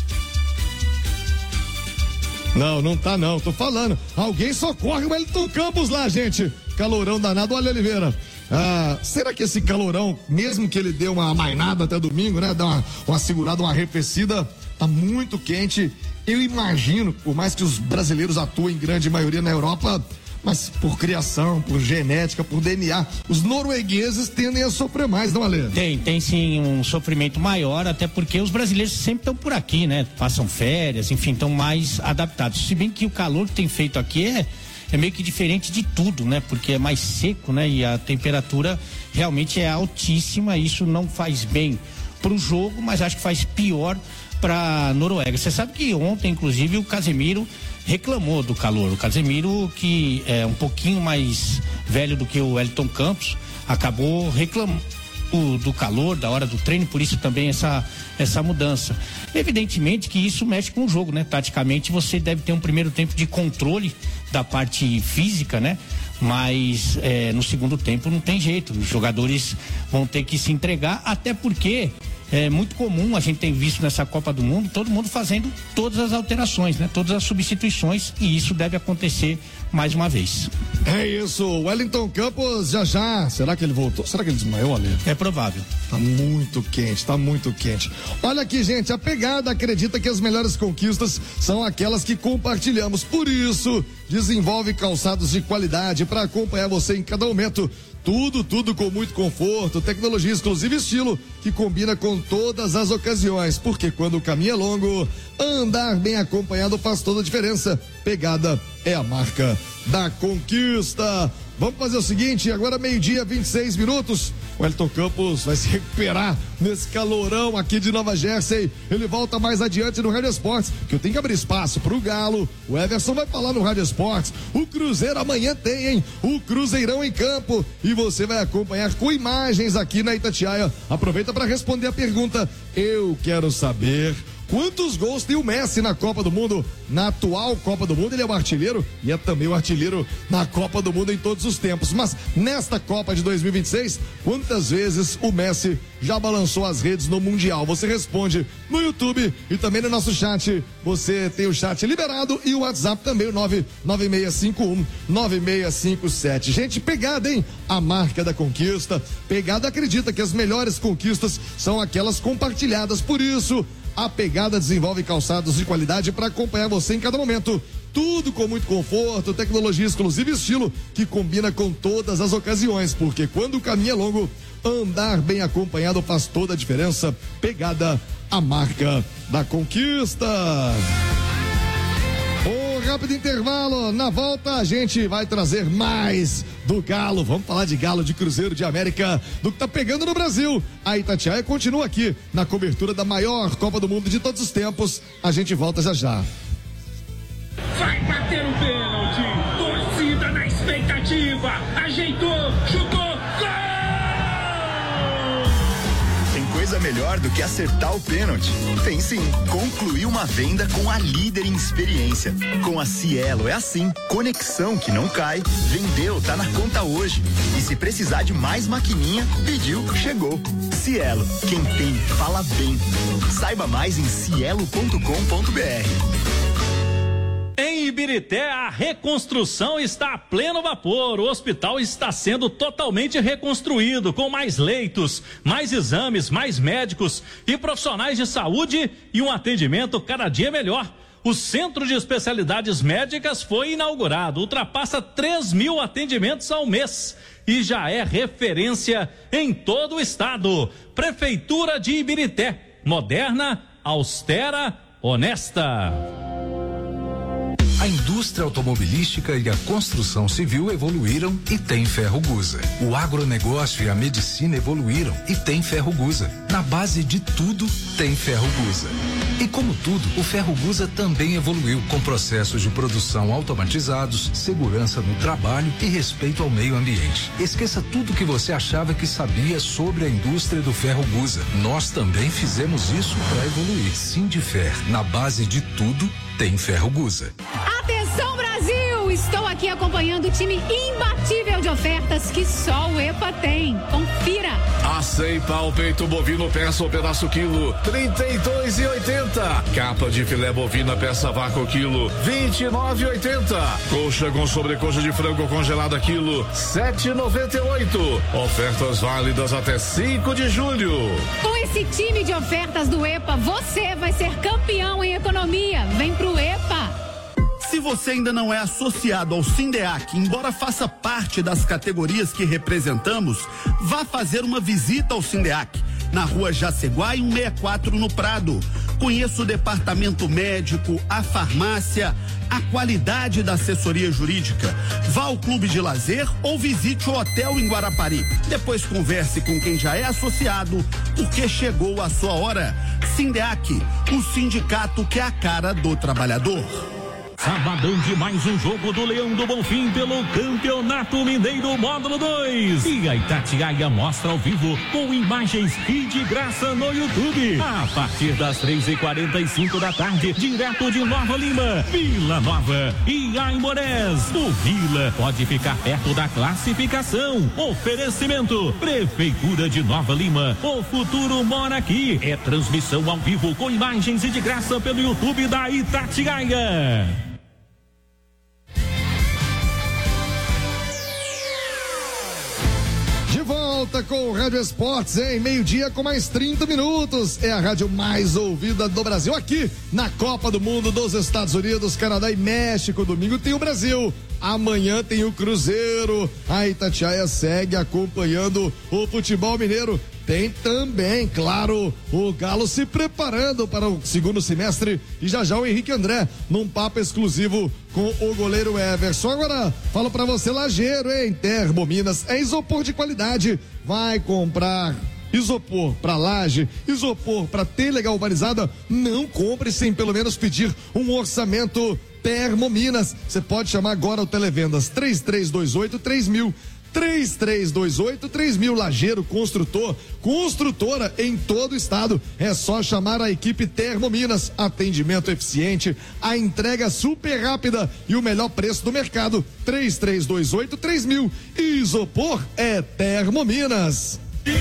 Não tá não, tô falando. Alguém socorre o Wellington Campos lá, gente. Calorão danado, olha, Oliveira. Será que esse calorão, mesmo que ele dê uma amainada até domingo, né? Dá uma segurada, uma arrefecida, tá muito quente. Eu imagino, por mais que os brasileiros atuem em grande maioria na Europa, mas por criação, por genética, por DNA, os noruegueses tendem a sofrer mais, não, Ale? Tem sim um sofrimento maior, até porque os brasileiros sempre estão por aqui, né? Passam férias, enfim, estão mais adaptados. Se bem que o calor que tem feito aqui é meio que diferente de tudo, né? Porque é mais seco, né? E a temperatura realmente é altíssima, isso não faz bem pro jogo, mas acho que faz pior pra Noruega. Você sabe que ontem, inclusive, o Casemiro reclamou do calor. O Casemiro, que é um pouquinho mais velho do que o Wellington Campos, acabou reclamando do calor, da hora do treino, por isso também essa mudança. Evidentemente que isso mexe com o jogo, né? Taticamente você deve ter um primeiro tempo de controle da parte física, né? Mas no segundo tempo não tem jeito, os jogadores vão ter que se entregar, até porque É muito comum, a gente tem visto nessa Copa do Mundo, todo mundo fazendo todas as alterações, né? Todas as substituições, e isso deve acontecer mais uma vez. É isso, Wellington Campos já. Será que ele voltou? Será que ele desmaiou ali? É provável. Tá muito quente. Olha aqui, gente, a Pegada acredita que as melhores conquistas são aquelas que compartilhamos. Por isso, desenvolve calçados de qualidade para acompanhar você em cada momento. Tudo com muito conforto, tecnologia exclusiva e estilo que combina com todas as ocasiões. Porque quando o caminho é longo, andar bem acompanhado faz toda a diferença. Pegada é a marca da conquista. Vamos fazer o seguinte, agora 12:26. O Wellington Campos vai se recuperar nesse calorão aqui de Nova Jersey. Ele volta mais adiante no Rádio Esportes, que eu tenho que abrir espaço pro Galo. O Everson vai falar no Rádio Esportes. O Cruzeiro amanhã tem, hein? O Cruzeirão em campo. E você vai acompanhar com imagens aqui na Itatiaia. Aproveita para responder a pergunta. Eu quero saber quantos gols tem o Messi na Copa do Mundo? Na atual Copa do Mundo, ele é o artilheiro e é também o artilheiro na Copa do Mundo em todos os tempos. Mas nesta Copa de 2026, quantas vezes o Messi já balançou as redes no Mundial? Você responde no YouTube e também no nosso chat. Você tem o chat liberado e o WhatsApp também, o 99651-9657. Gente, Pegada, hein? A marca da conquista. Pegada acredita que as melhores conquistas são aquelas compartilhadas. Por isso, a Pegada desenvolve calçados de qualidade para acompanhar você em cada momento. Tudo com muito conforto, tecnologia exclusiva e estilo que combina com todas as ocasiões. Porque quando o caminho é longo, andar bem acompanhado faz toda a diferença. Pegada, a marca da conquista. Rápido intervalo, na volta a gente vai trazer mais do Galo, vamos falar de Galo, de Cruzeiro, de América, do que tá pegando no Brasil. A Itatiaia continua aqui na cobertura da maior Copa do Mundo de todos os tempos, a gente volta já. Vai bater o pênalti, torcida na expectativa, ajeitou, chutou, gol! Tem coisa melhor do que acertar o pênalti? Tem sim, concluir uma venda com a líder em experiência. Com a Cielo é assim, conexão que não cai, vendeu, tá na conta hoje. E se precisar de mais maquininha, pediu, chegou. Cielo, quem tem, fala bem. Saiba mais em cielo.com.br. Em Ibirité, a reconstrução está a pleno vapor. O hospital está sendo totalmente reconstruído, com mais leitos, mais exames, mais médicos e profissionais de saúde e um atendimento cada dia melhor. O Centro de Especialidades Médicas foi inaugurado, ultrapassa 3.000 atendimentos ao mês e já é referência em todo o estado. Prefeitura de Ibirité, moderna, austera, honesta. A indústria automobilística e a construção civil evoluíram e tem Ferrogusa. O agronegócio e a medicina evoluíram e tem Ferrogusa. Na base de tudo, tem Ferrogusa. E como tudo, o Ferrogusa também evoluiu com processos de produção automatizados, segurança no trabalho e respeito ao meio ambiente. Esqueça tudo que você achava que sabia sobre a indústria do Ferrogusa. Nós também fizemos isso para evoluir. Sindifer, na base de tudo, tem Ferrogusa. Atenção, Brasil! Estou aqui acompanhando o time imbatível de ofertas que só o EPA tem. Confira! Acém pau peito bovino peça ou pedaço quilo, R$32,80. Capa de filé bovina peça vácuo quilo, R$29,80. Coxa com sobrecoxa de frango congelada quilo, R$7,98. Ofertas válidas até 5 de julho. Com esse time de ofertas do EPA, você vai ser campeão em economia. Vem pro EPA! Se você ainda não é associado ao Sindeac, embora faça parte das categorias que representamos, vá fazer uma visita ao Sindeac, na rua Jaceguá, 164 no Prado. Conheça o departamento médico, a farmácia, a qualidade da assessoria jurídica. Vá ao clube de lazer ou visite o hotel em Guarapari. Depois converse com quem já é associado, porque chegou a sua hora. Sindeac, o sindicato que é a cara do trabalhador. Sabadão de mais um jogo do Leão do Bonfim pelo Campeonato Mineiro Módulo 2. E a Itatiaia mostra ao vivo com imagens e de graça no YouTube. A partir das 3h45 da tarde, direto de Nova Lima, Vila Nova e Aimorés. O Vila pode ficar perto da classificação. Oferecimento: Prefeitura de Nova Lima. O futuro mora aqui. É transmissão ao vivo com imagens e de graça pelo YouTube da Itatiaia. Volta com o Rádio Esportes, em meio-dia com mais 30 minutos. É a rádio mais ouvida do Brasil, aqui na Copa do Mundo dos Estados Unidos, Canadá e México. Domingo tem o Brasil, amanhã tem o Cruzeiro. A Itatiaia segue acompanhando o futebol mineiro. Tem também, claro, o Galo se preparando para o segundo semestre e já o Henrique André num papo exclusivo com o goleiro Everson. Agora, falo pra você, lajeiro, hein? Termominas é isopor de qualidade. Vai comprar isopor pra laje, isopor pra telha galvanizada, não compre sem pelo menos pedir um orçamento. Termominas. Você pode chamar agora o Televendas 3328-3000. 3328-3000, lajeiro, construtor, construtora em todo o estado. É só chamar a equipe Termominas. Atendimento eficiente, a entrega super rápida e o melhor preço do mercado. 3328-3000. Isopor é Termominas.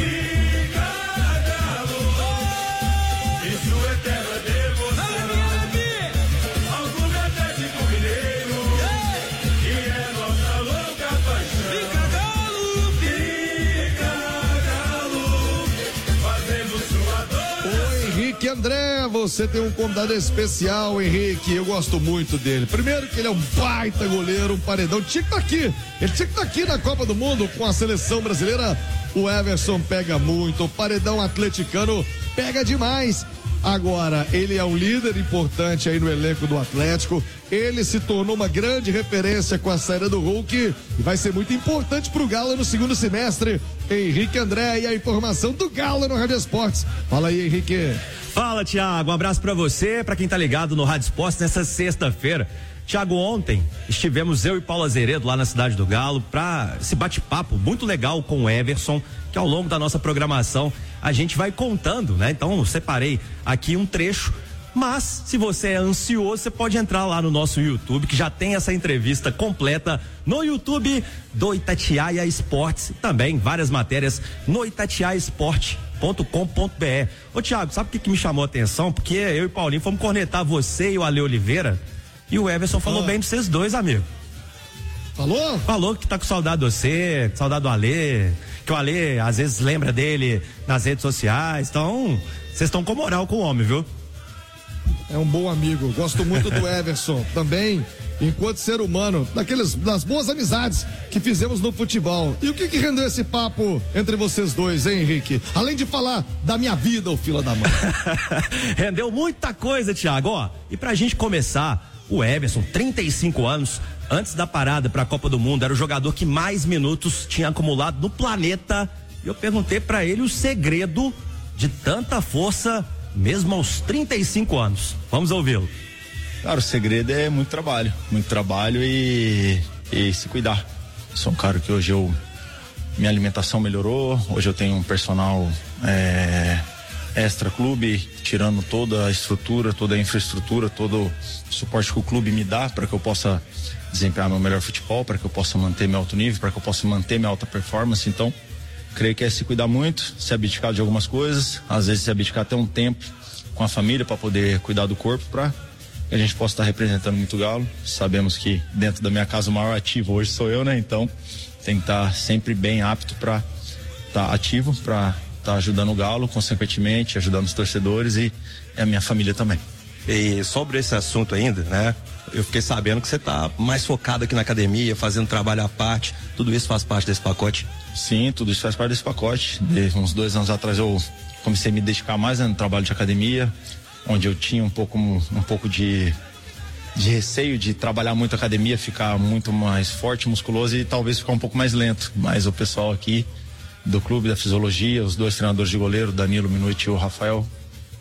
André, você tem um convidado especial, Henrique. Eu gosto muito dele. Primeiro que ele é um baita goleiro, um paredão. Tinha que estar aqui. Ele tinha que estar aqui na Copa do Mundo com a seleção brasileira. O Everson pega muito, o paredão atleticano pega demais. Agora, ele é um líder importante aí no elenco do Atlético. Ele se tornou uma grande referência com a saída do Hulk e vai ser muito importante pro Galo no segundo semestre. Henrique André e a informação do Galo no Rádio Esportes. Fala aí, Henrique. Fala, Thiago. Um abraço pra você, pra quem tá ligado no Rádio Esportes nessa sexta-feira. Thiago, ontem estivemos eu e Paulo Azeredo lá na Cidade do Galo pra esse bate-papo muito legal com o Everson, que ao longo da nossa programação a gente vai contando, né? Então eu separei aqui um trecho, mas se você é ansioso, você pode entrar lá no nosso YouTube, que já tem essa entrevista completa no YouTube do Itatiaia Esportes, também várias matérias no itatiaesporte.com.br. Ô Thiago, sabe o que me chamou a atenção? Porque eu e Paulinho fomos cornetar você e o Ale Oliveira, e o Everson falou bem de vocês dois, amigo. Falou? Falou que tá com saudade de você, saudade do Ale, que o Ale às vezes lembra dele nas redes sociais. Então, vocês estão com moral com o homem, viu? É um bom amigo, gosto muito do Everson também, enquanto ser humano, das boas amizades que fizemos no futebol. E o que rendeu esse papo entre vocês dois, hein, Henrique? Além de falar da minha vida, ô fila da mãe. Rendeu muita coisa, Thiago, ó. E pra gente começar, o Everson, 35 anos, antes da parada pra Copa do Mundo, era o jogador que mais minutos tinha acumulado no planeta. E eu perguntei pra ele o segredo de tanta força, mesmo aos 35 anos. Vamos ouvi-lo. Cara, o segredo é muito trabalho e se cuidar. Sou um cara que hoje minha alimentação melhorou, hoje eu tenho um personal extra clube, tirando toda a estrutura, toda a infraestrutura, todo o suporte que o clube me dá para que eu possa desempenhar meu melhor futebol, para que eu possa manter meu alto nível, para que eu possa manter minha alta performance. Então, creio que é se cuidar muito, se abdicar de algumas coisas, às vezes se abdicar até um tempo com a família para poder cuidar do corpo, para que a gente possa estar representando muito o Galo. Sabemos que dentro da minha casa o maior ativo hoje sou eu, né? Então tem que estar sempre bem apto para estar ativo, para estar ajudando o Galo, consequentemente ajudando os torcedores e a minha família também. E sobre esse assunto ainda, né? Eu fiquei sabendo que você tá mais focado aqui na academia, fazendo trabalho à parte. Tudo isso faz parte desse pacote? Sim, tudo isso faz parte desse pacote. De uns 2 anos atrás eu comecei a me dedicar mais no trabalho de academia, onde eu tinha um pouco de receio de trabalhar muito a academia, ficar muito mais forte, musculoso e talvez ficar um pouco mais lento. Mas o pessoal aqui do clube da fisiologia, os 2 treinadores de goleiro, Danilo Minuti e o Rafael,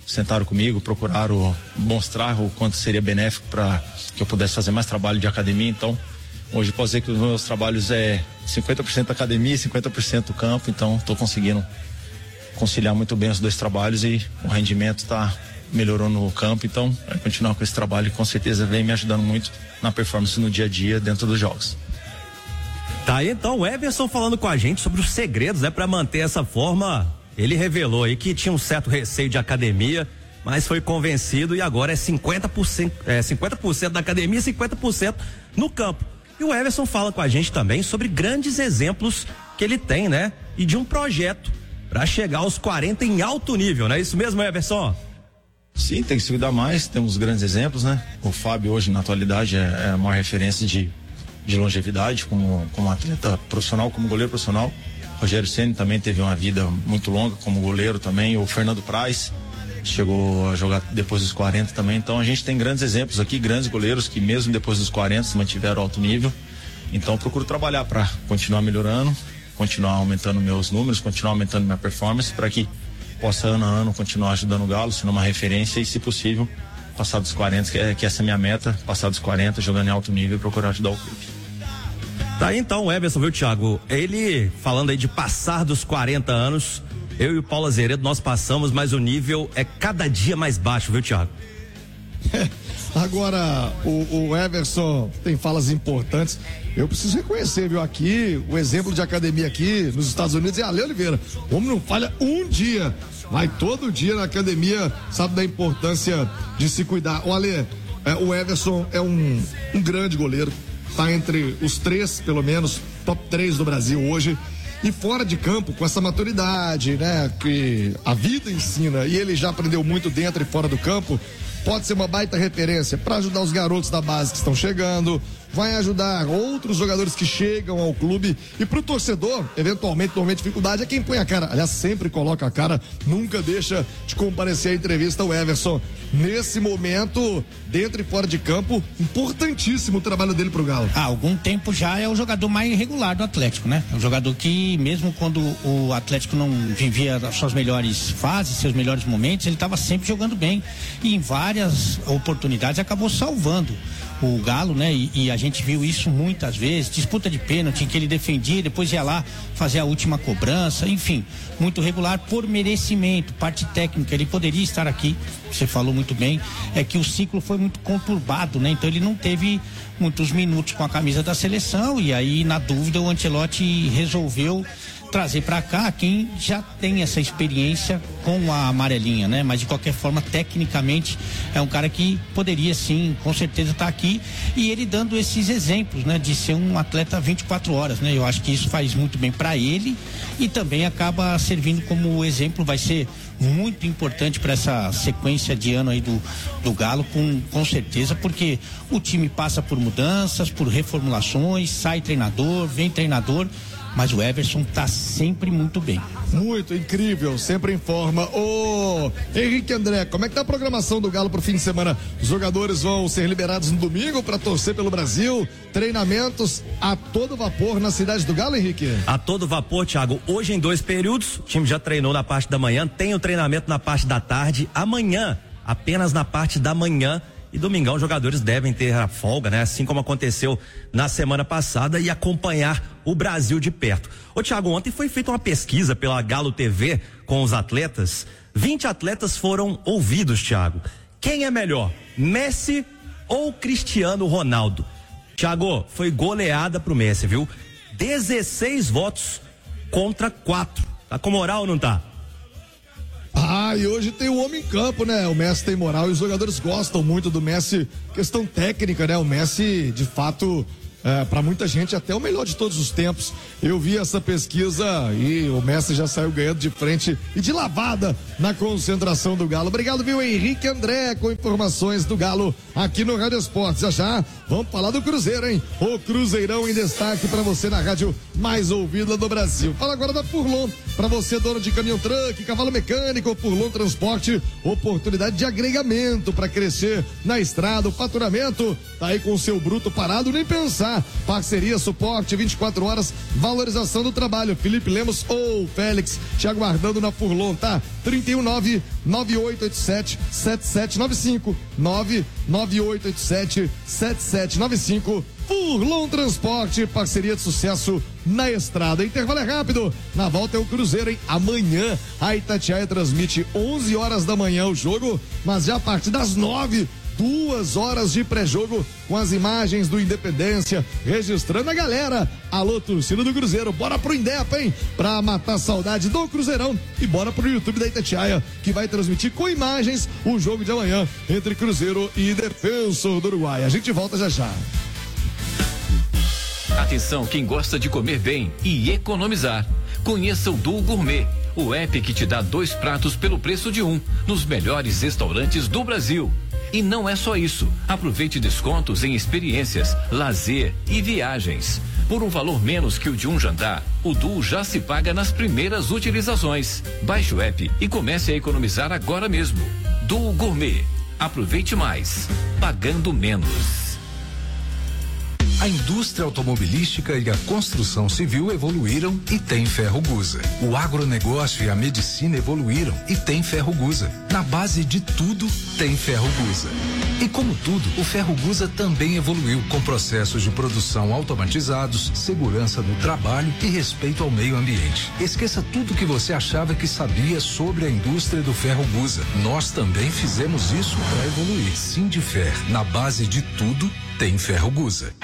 sentaram comigo, procuraram mostrar o quanto seria benéfico para que eu pudesse fazer mais trabalho de academia. Então, hoje posso dizer que os meus trabalhos é 50% academia e 50% campo, então estou conseguindo conciliar muito bem os dois trabalhos e o rendimento melhorou no campo, então continuar com esse trabalho com certeza vem me ajudando muito na performance no dia a dia dentro dos jogos. Tá aí então o Everson falando com a gente sobre os segredos, né, para manter essa forma. Ele revelou aí que tinha um certo receio de academia, mas foi convencido e agora é 50% da academia e 50% no campo. E o Everson fala com a gente também sobre grandes exemplos que ele tem, né? E de um projeto para chegar aos 40 em alto nível, não é isso mesmo, Everson? Sim, tem que se cuidar mais, temos grandes exemplos, né? O Fábio hoje na atualidade é a maior referência de longevidade como atleta profissional, como goleiro profissional. Rogério Ceni também teve uma vida muito longa como goleiro também. O Fernando Praz chegou a jogar depois dos 40 também. Então a gente tem grandes exemplos aqui, grandes goleiros que mesmo depois dos 40 se mantiveram alto nível. Então eu procuro trabalhar para continuar melhorando, continuar aumentando meus números, continuar aumentando minha performance para que possa ano a ano continuar ajudando o Galo, sendo uma referência e, se possível, passar dos 40, que essa é a minha meta, passar dos 40, jogando em alto nível e procurar ajudar o clube. Tá aí então o Everson, viu, Thiago? Ele falando aí de passar dos 40 anos, eu e o Paulo Azeredo nós passamos, mas o nível é cada dia mais baixo, viu, Thiago? Agora, o Everson tem falas importantes. Eu preciso reconhecer, viu, aqui, o exemplo de academia aqui nos Estados Unidos é Ale Oliveira. O homem não falha um dia, vai todo dia na academia, sabe da importância de se cuidar. O Ale, o Everson é um grande goleiro, tá entre os 3, pelo menos, top 3 do Brasil hoje. E fora de campo, com essa maturidade, né, que a vida ensina, e ele já aprendeu muito dentro e fora do campo, pode ser uma baita referência para ajudar os garotos da base que estão chegando, vai ajudar outros jogadores que chegam ao clube, e pro torcedor, eventualmente, normalmente dificuldade é quem põe a cara, aliás, sempre coloca a cara, nunca deixa de comparecer à entrevista. O Everson, nesse momento, dentro e fora de campo, importantíssimo o trabalho dele pro Galo. Há algum tempo já é o jogador mais regular do Atlético, né? É um jogador que, mesmo quando o Atlético não vivia as suas melhores fases, seus melhores momentos, ele estava sempre jogando bem e em várias oportunidades acabou salvando o Galo, né? E a gente viu isso muitas vezes, disputa de pênalti em que ele defendia, depois ia lá fazer a última cobrança, enfim, muito regular por merecimento, parte técnica, ele poderia estar aqui, você falou muito bem, é que o ciclo foi muito conturbado, né? Então ele não teve muitos minutos com a camisa da seleção e aí, na dúvida, o Ancelotti resolveu trazer para cá quem já tem essa experiência com a amarelinha, né? Mas de qualquer forma, tecnicamente, é um cara que poderia sim, com certeza estar aqui, e ele dando esses exemplos, né? De ser um atleta 24 horas, né? Eu acho que isso faz muito bem para ele e também acaba servindo como exemplo, vai ser muito importante para essa sequência de ano aí do Galo, com certeza, porque o time passa por mudanças, por reformulações, sai treinador, vem treinador, mas o Everson tá sempre muito bem. Muito incrível, sempre em forma. Ô, Henrique André, como é que tá a programação do Galo pro fim de semana? Os jogadores vão ser liberados no domingo para torcer pelo Brasil, treinamentos a todo vapor na cidade do Galo, Henrique? A todo vapor, Thiago. Hoje em 2 períodos, o time já treinou na parte da manhã, tem o treinamento na parte da tarde, amanhã, apenas na parte da manhã. E domingão, os jogadores devem ter a folga, né? Assim como aconteceu na semana passada, e acompanhar o Brasil de perto. Ô, Thiago, ontem foi feita uma pesquisa pela Galo TV com os atletas. 20 atletas foram ouvidos, Thiago. Quem é melhor, Messi ou Cristiano Ronaldo? Thiago, foi goleada pro Messi, viu? 16 votos contra 4. Tá com moral ou não tá? Ah, e hoje tem o homem em campo, né? O Messi tem moral e os jogadores gostam muito do Messi. Questão técnica, né? O Messi, de fato, para muita gente, até o melhor de todos os tempos. Eu vi essa pesquisa e o Messi já saiu ganhando de frente e de lavada na concentração do Galo. Obrigado, viu, Henrique André, com informações do Galo aqui no Rádio Esportes. Já vamos falar do Cruzeiro, hein? O Cruzeirão em destaque para você na rádio mais ouvida do Brasil. Fala agora da Furlon, para você, dono de caminhão truck, cavalo mecânico, Furlon Transporte, oportunidade de agregamento para crescer na estrada. O faturamento tá aí com o seu bruto parado, nem pensar. Parceria, suporte, 24 horas, valorização do trabalho. Felipe Lemos ou Félix te aguardando na Furlon, tá? 319-9887-7795. 99887-7795. Furlon Transporte, parceria de sucesso na estrada. Intervalo é rápido. Na volta é o Cruzeiro, hein? Amanhã a Itatiaia transmite 11 horas da manhã o jogo, mas já a partir das 9, 2 horas de pré-jogo com as imagens do Independência, registrando a galera. Alô, torcida do Cruzeiro, bora pro Indep, hein? Pra matar a saudade do Cruzeirão, e bora pro YouTube da Itatiaia, que vai transmitir com imagens o jogo de amanhã entre Cruzeiro e Defensor do Uruguai. A gente volta já já. Atenção, quem gosta de comer bem e economizar. Conheça o Duo Gourmet, o app que te dá 2 pratos pelo preço de um, nos melhores restaurantes do Brasil. E não é só isso. Aproveite descontos em experiências, lazer e viagens. Por um valor menos que o de um jantar, o Duo já se paga nas primeiras utilizações. Baixe o app e comece a economizar agora mesmo. Duo Gourmet. Aproveite mais, pagando menos. A indústria automobilística e a construção civil evoluíram e tem Ferrogusa. O agronegócio e a medicina evoluíram e tem Ferrogusa. Na base de tudo, tem Ferrogusa. E como tudo, o Ferrogusa também evoluiu com processos de produção automatizados, segurança no trabalho e respeito ao meio ambiente. Esqueça tudo que você achava que sabia sobre a indústria do Ferrogusa. Nós também fizemos isso para evoluir. Sindifer, na base de tudo, tem Ferrogusa.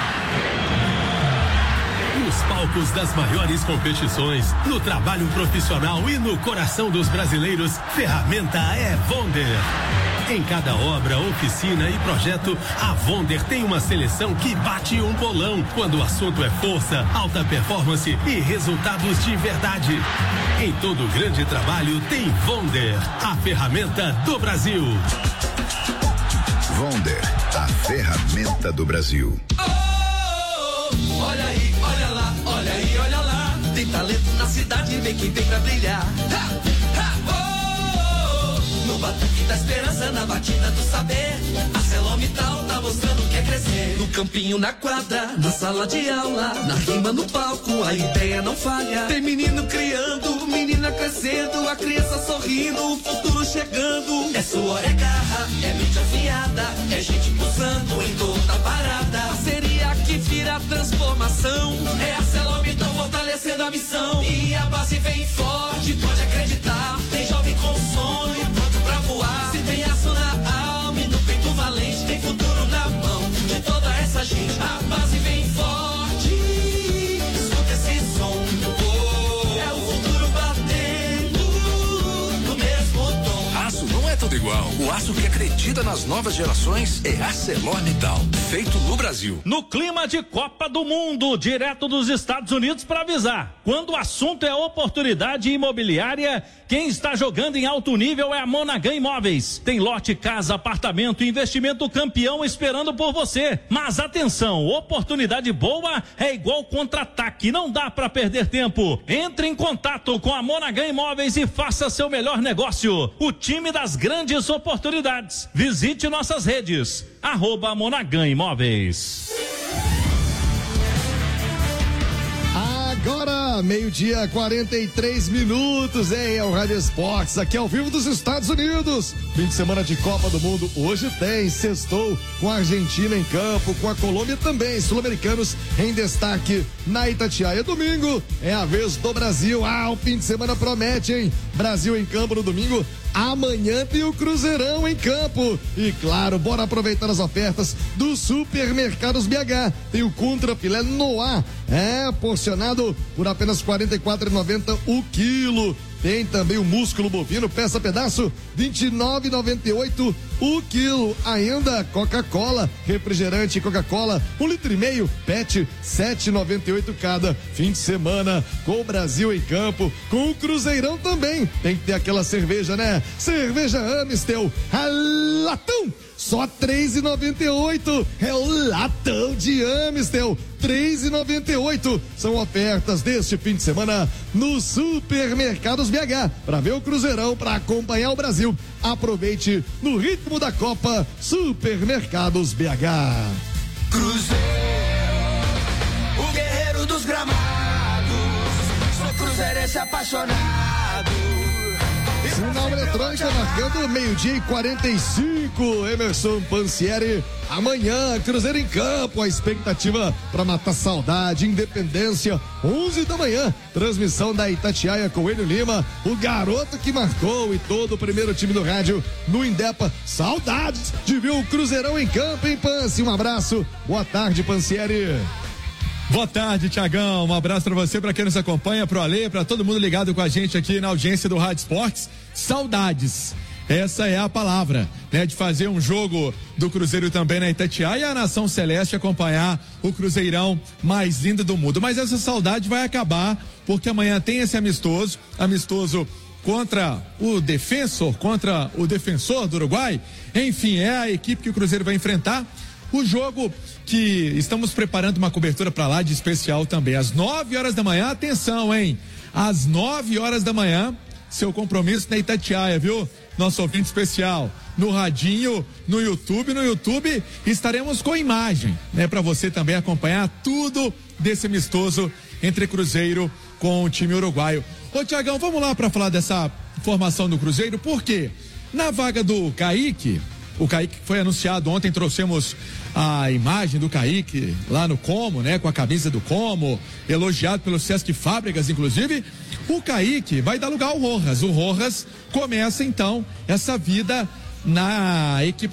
Nos palcos das maiores competições, no trabalho profissional e no coração dos brasileiros, ferramenta é Wonder. Em cada obra, oficina e projeto, a Wonder tem uma seleção que bate um bolão quando o assunto é força, alta performance e resultados de verdade. Em todo grande trabalho tem Wonder, a ferramenta do Brasil. Wonder, a ferramenta do Brasil. Olha aí, olha lá, olha aí, olha lá. Tem talento na cidade, vem quem vem pra brilhar. No batuque da esperança, na batida do saber, a ArcelorMittal tá mostrando que é crescer. No campinho, na quadra, na sala de aula, na rima, no palco, a ideia não falha. Tem menino criando, menina crescendo, a criança sorrindo, o futuro chegando. É suor, é garra, é mente afiada, é gente pulsando em toda parada. Parceria que vira transformação, é a ArcelorMittal fortalecendo a missão. E a base vem forte, pode acreditar, tem jovem com sonho pronto pra voar. Se tem aço na alma e no peito valente, tem futuro na mão de toda essa gente. A base vem forte, escuta esse som, é o futuro batendo no mesmo tom. Aço não é tudo igual. O aço que acredita nas novas gerações é ArcelorMittal, feito no Brasil. No clima de Copa do Mundo, direto dos Estados Unidos, para avisar: quando o assunto é oportunidade imobiliária, quem está jogando em alto nível é a Monaghan Imóveis. Tem lote, casa, apartamento, investimento campeão esperando por você. Mas atenção, oportunidade boa é igual contra-ataque, não dá para perder tempo. Entre em contato com a Monaghan Imóveis e faça seu melhor negócio. O time das grandes oportunidades. Visite nossas redes, @Monaghan Imóveis. Agora, meio-dia, 43 minutos, hein? É o Rádio Esportes, aqui ao vivo dos Estados Unidos. Fim de semana de Copa do Mundo, hoje tem, sextou com a Argentina em campo, com a Colômbia também, sul-americanos em destaque na Itatiaia. Domingo é a vez do Brasil, o fim de semana promete, hein? Brasil em campo no domingo. Amanhã tem o Cruzeirão em campo. E claro, bora aproveitar as ofertas do Supermercados BH. Tem o Contra Filé Noir, porcionado por apenas R$ 44,90 o quilo. Tem também o músculo bovino, peça pedaço, R$ 29,98 o quilo. Ainda Coca-Cola, refrigerante Coca-Cola, 1,5 litro, PET, R$ 7,98 cada. Fim de semana com o Brasil em campo, com o Cruzeirão também. Tem que ter aquela cerveja, né? Cerveja Amistel, a latão, só R$ 3,98. É o latão de Amistel, R$ 3,98. São ofertas deste fim de semana no Supermercados BH. Para ver o Cruzeirão, para acompanhar o Brasil. Aproveite no ritmo da Copa. Supermercados BH. Cruzeiro, o guerreiro dos gramados. Sou cruzeirense apaixonado. Sinal eletrônica marcando 12:45. Emerson Pansieri. Amanhã, Cruzeiro em campo. A expectativa para matar saudade, Independência, 11 da manhã. Transmissão da Itatiaia com Enio Lima, o garoto que marcou e todo o primeiro time do rádio no Indepa. Saudades de ver o Cruzeirão em campo, hein, Pansi? Um abraço. Boa tarde, Pansieri. Boa tarde, Tiagão. Um abraço pra você, pra quem nos acompanha, pro Ale, pra todo mundo ligado com a gente aqui na audiência do Rádio Esportes. Saudades. Essa é a palavra, né? De fazer um jogo do Cruzeiro também na Itatiaia e a Nação Celeste acompanhar o Cruzeirão mais lindo do mundo. Mas essa saudade vai acabar, porque amanhã tem esse amistoso contra o Defensor do Uruguai. Enfim, é a equipe que o Cruzeiro vai enfrentar. O jogo que estamos preparando uma cobertura para lá de especial também, às 9h da manhã, atenção, hein? Às 9h da manhã, seu compromisso na Itatiaia, viu? Nosso ouvinte especial, no radinho, no YouTube estaremos com imagem, né? Para você também acompanhar tudo desse amistoso entre Cruzeiro com o time uruguaio. Ô Tiagão, vamos lá para falar dessa formação do Cruzeiro, porque na vaga do Kaique, o Kaique foi anunciado ontem, trouxemos a imagem do Kaique lá no Como, né? Com a camisa do Como, elogiado pelo Sesc Fábricas, inclusive. O Kaique vai dar lugar ao Rojas. O Rojas começa então essa vida na equipe